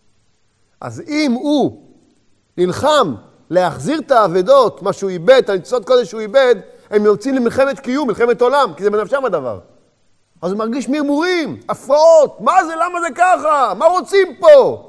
[SPEAKER 1] אז אם הוא נלחם להחזיר את העבדות, מה שהוא איבד, את הניצוצות קודש שהוא איבד, הם יוצאים למלחמת קיום, מלחמת עולם, כי זה בנפשם הדבר. אז הוא מרגיש מרמורים, הפרעות, מה זה, למה זה ככה? מה רוצים פה?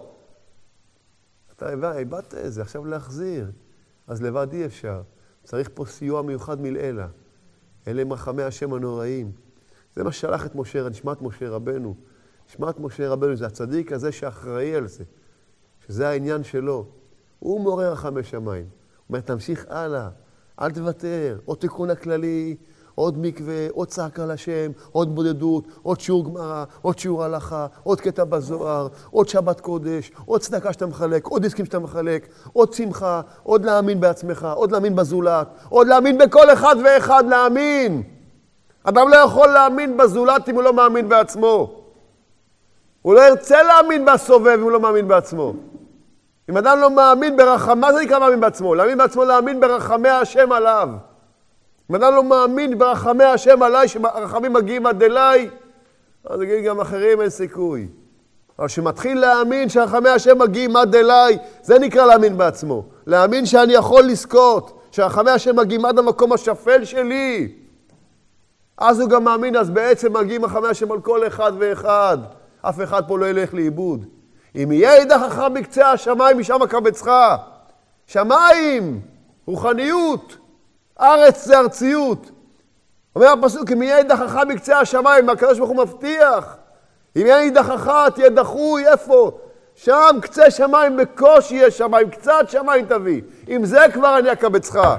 [SPEAKER 1] אתה איבדת את זה, עכשיו להחזיר. אז לבד אי אפשר. צריך פה סיוע מיוחד מלעילה. אלה הם רחמי השם הנוראים. זה מה ששלח את משה, נשמת משה רבנו. נשמת משה רבנו, זה הצדיק הזה שאחראי על זה. שזה העניין שלו. הוא מעורר רחמי שמיים. הוא אומר, תמשיך הלאה, אל תוותר. עוד תיקון הכללי, עוד מקווה, עוד צעקה לשם, עוד בודדות, עוד שיעור גמרא, עוד שיעור הלכה, עוד קטע בזוהר, עוד שבת קודש, עוד צדקה שאתה מחלק, עוד עסקים שאתה מחלק, עוד שמחה, עוד להאמין בעצמך, עוד להאמין בזולת, עוד להאמין בכל אחד ואחד, להאמין. אדם לא יכול להאמין בזולת אם הוא לא מאמין בעצמו. הוא לא ירצה להאמין בסובב אם הוא לא מאמין בעצמו. אם אדם לא מאמין ברחם, מה זה נקרא מאמין בעצמו? להאמין בעצמו, להאמין ברחמי השם עליו. אם אדם לא מאמין ברחמי השם עליי, שהרחמים מגיעים עד אליי, אז נגיד גם אחרים אין סיכוי. אבל שמתחיל להאמין שהרחמי השם מגיעים עד אליי, זה נקרא להאמין בעצמו. להאמין שאני יכול לזכות, שהרחמי השם מגיעים עד המקום השפל שלי. אז הוא גם מאמין, אז בעצם מגיעים רחמי השם על כל אחד ואחד. אף אחד פה לא ילך לאיבוד. אם יהיה ידך בקצה השמיים, משם קבצך. שמיים, רוחניות. ארץ זה ארציות. אומר הפסוק, אם יהיה ידך בקצה השמיים, הקדוש ברוך הוא מבטיח. אם יהיה ידך, תהיה דחוי, איפה? שם קצה שמיים, בקושי יהיה שמיים, קצת שמיים תביא. אם זה כבר אני אקבצך.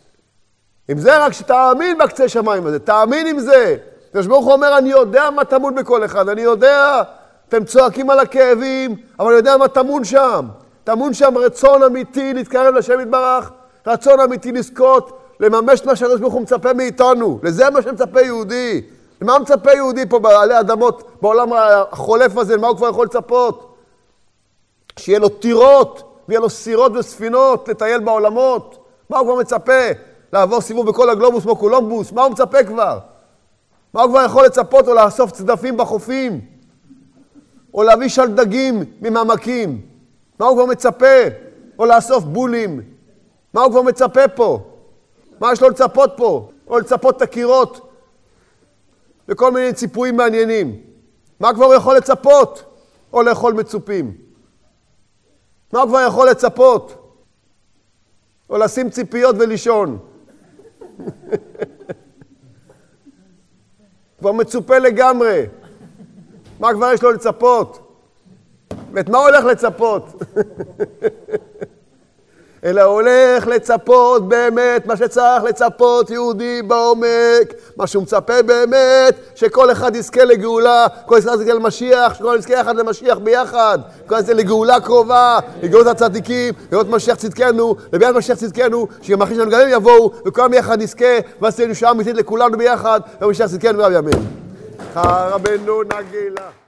[SPEAKER 1] אם זה רק שתאמין בקצה שמיים הזה, תאמין עם זה. הקדוש ברוך הוא אומר, אני יודע מה טמון בכל אחד, אני יודע, אתם צועקים על הכאבים, אבל אני יודע מה טמון שם. טמון שם רצון אמיתי להתקרב לשם יתברך, רצון אמיתי לזכות, לממש את מה שהקדוש ברוך הוא מצפה מאיתנו. לזה מה שמצפה יהודי. למה מצפה יהודי פה בעלי אדמות, בעולם החולף הזה, למה הוא כבר יכול לצפות? שיהיה לו טירות, ויהיה לו סירות וספינות, לטייל בעולמות. מה הוא כבר מצפה? לעבור סיבוב בכל הגלובוס כמו קולומבוס? מה הוא מצפה כבר? מה הוא כבר יכול לצפות? או לאסוף צדפים בחופים? או להביא שלדגים ממעמקים? מה הוא כבר מצפה? או לאסוף בולים? מה הוא כבר מצפה פה? מה יש לו לצפות פה? או לצפות את הקירות? וכל מיני ציפויים מעניינים. מה כבר הוא יכול לצפות? או לאכול מצופים? מה הוא כבר יכול לצפות? או לשים ציפיות ולישון? כבר מצופה לגמרי. מה כבר יש לו לצפות? ואת מה הוא הולך לצפות? אלא הולך לצפות באמת מה שצריך לצפות יהודי בעומק, מה שהוא מצפה באמת, שכל אחד יזכה לגאולה, כל אחד יזכה למשיח, שכל אחד יזכה יחד למשיח ביחד, כל אחד יזכה לגאולה קרובה, לגאולת הצדיקים, לגאולת משיח צדקנו, לביאת משיח צדקנו, שגם אחרי שלנו גם הם יבואו, וכולם יחד נזכה, ואז תהיה נשאר אמיתית לכולנו ביחד, ומשיח צדקנו רב ימים. רבנו נגילה.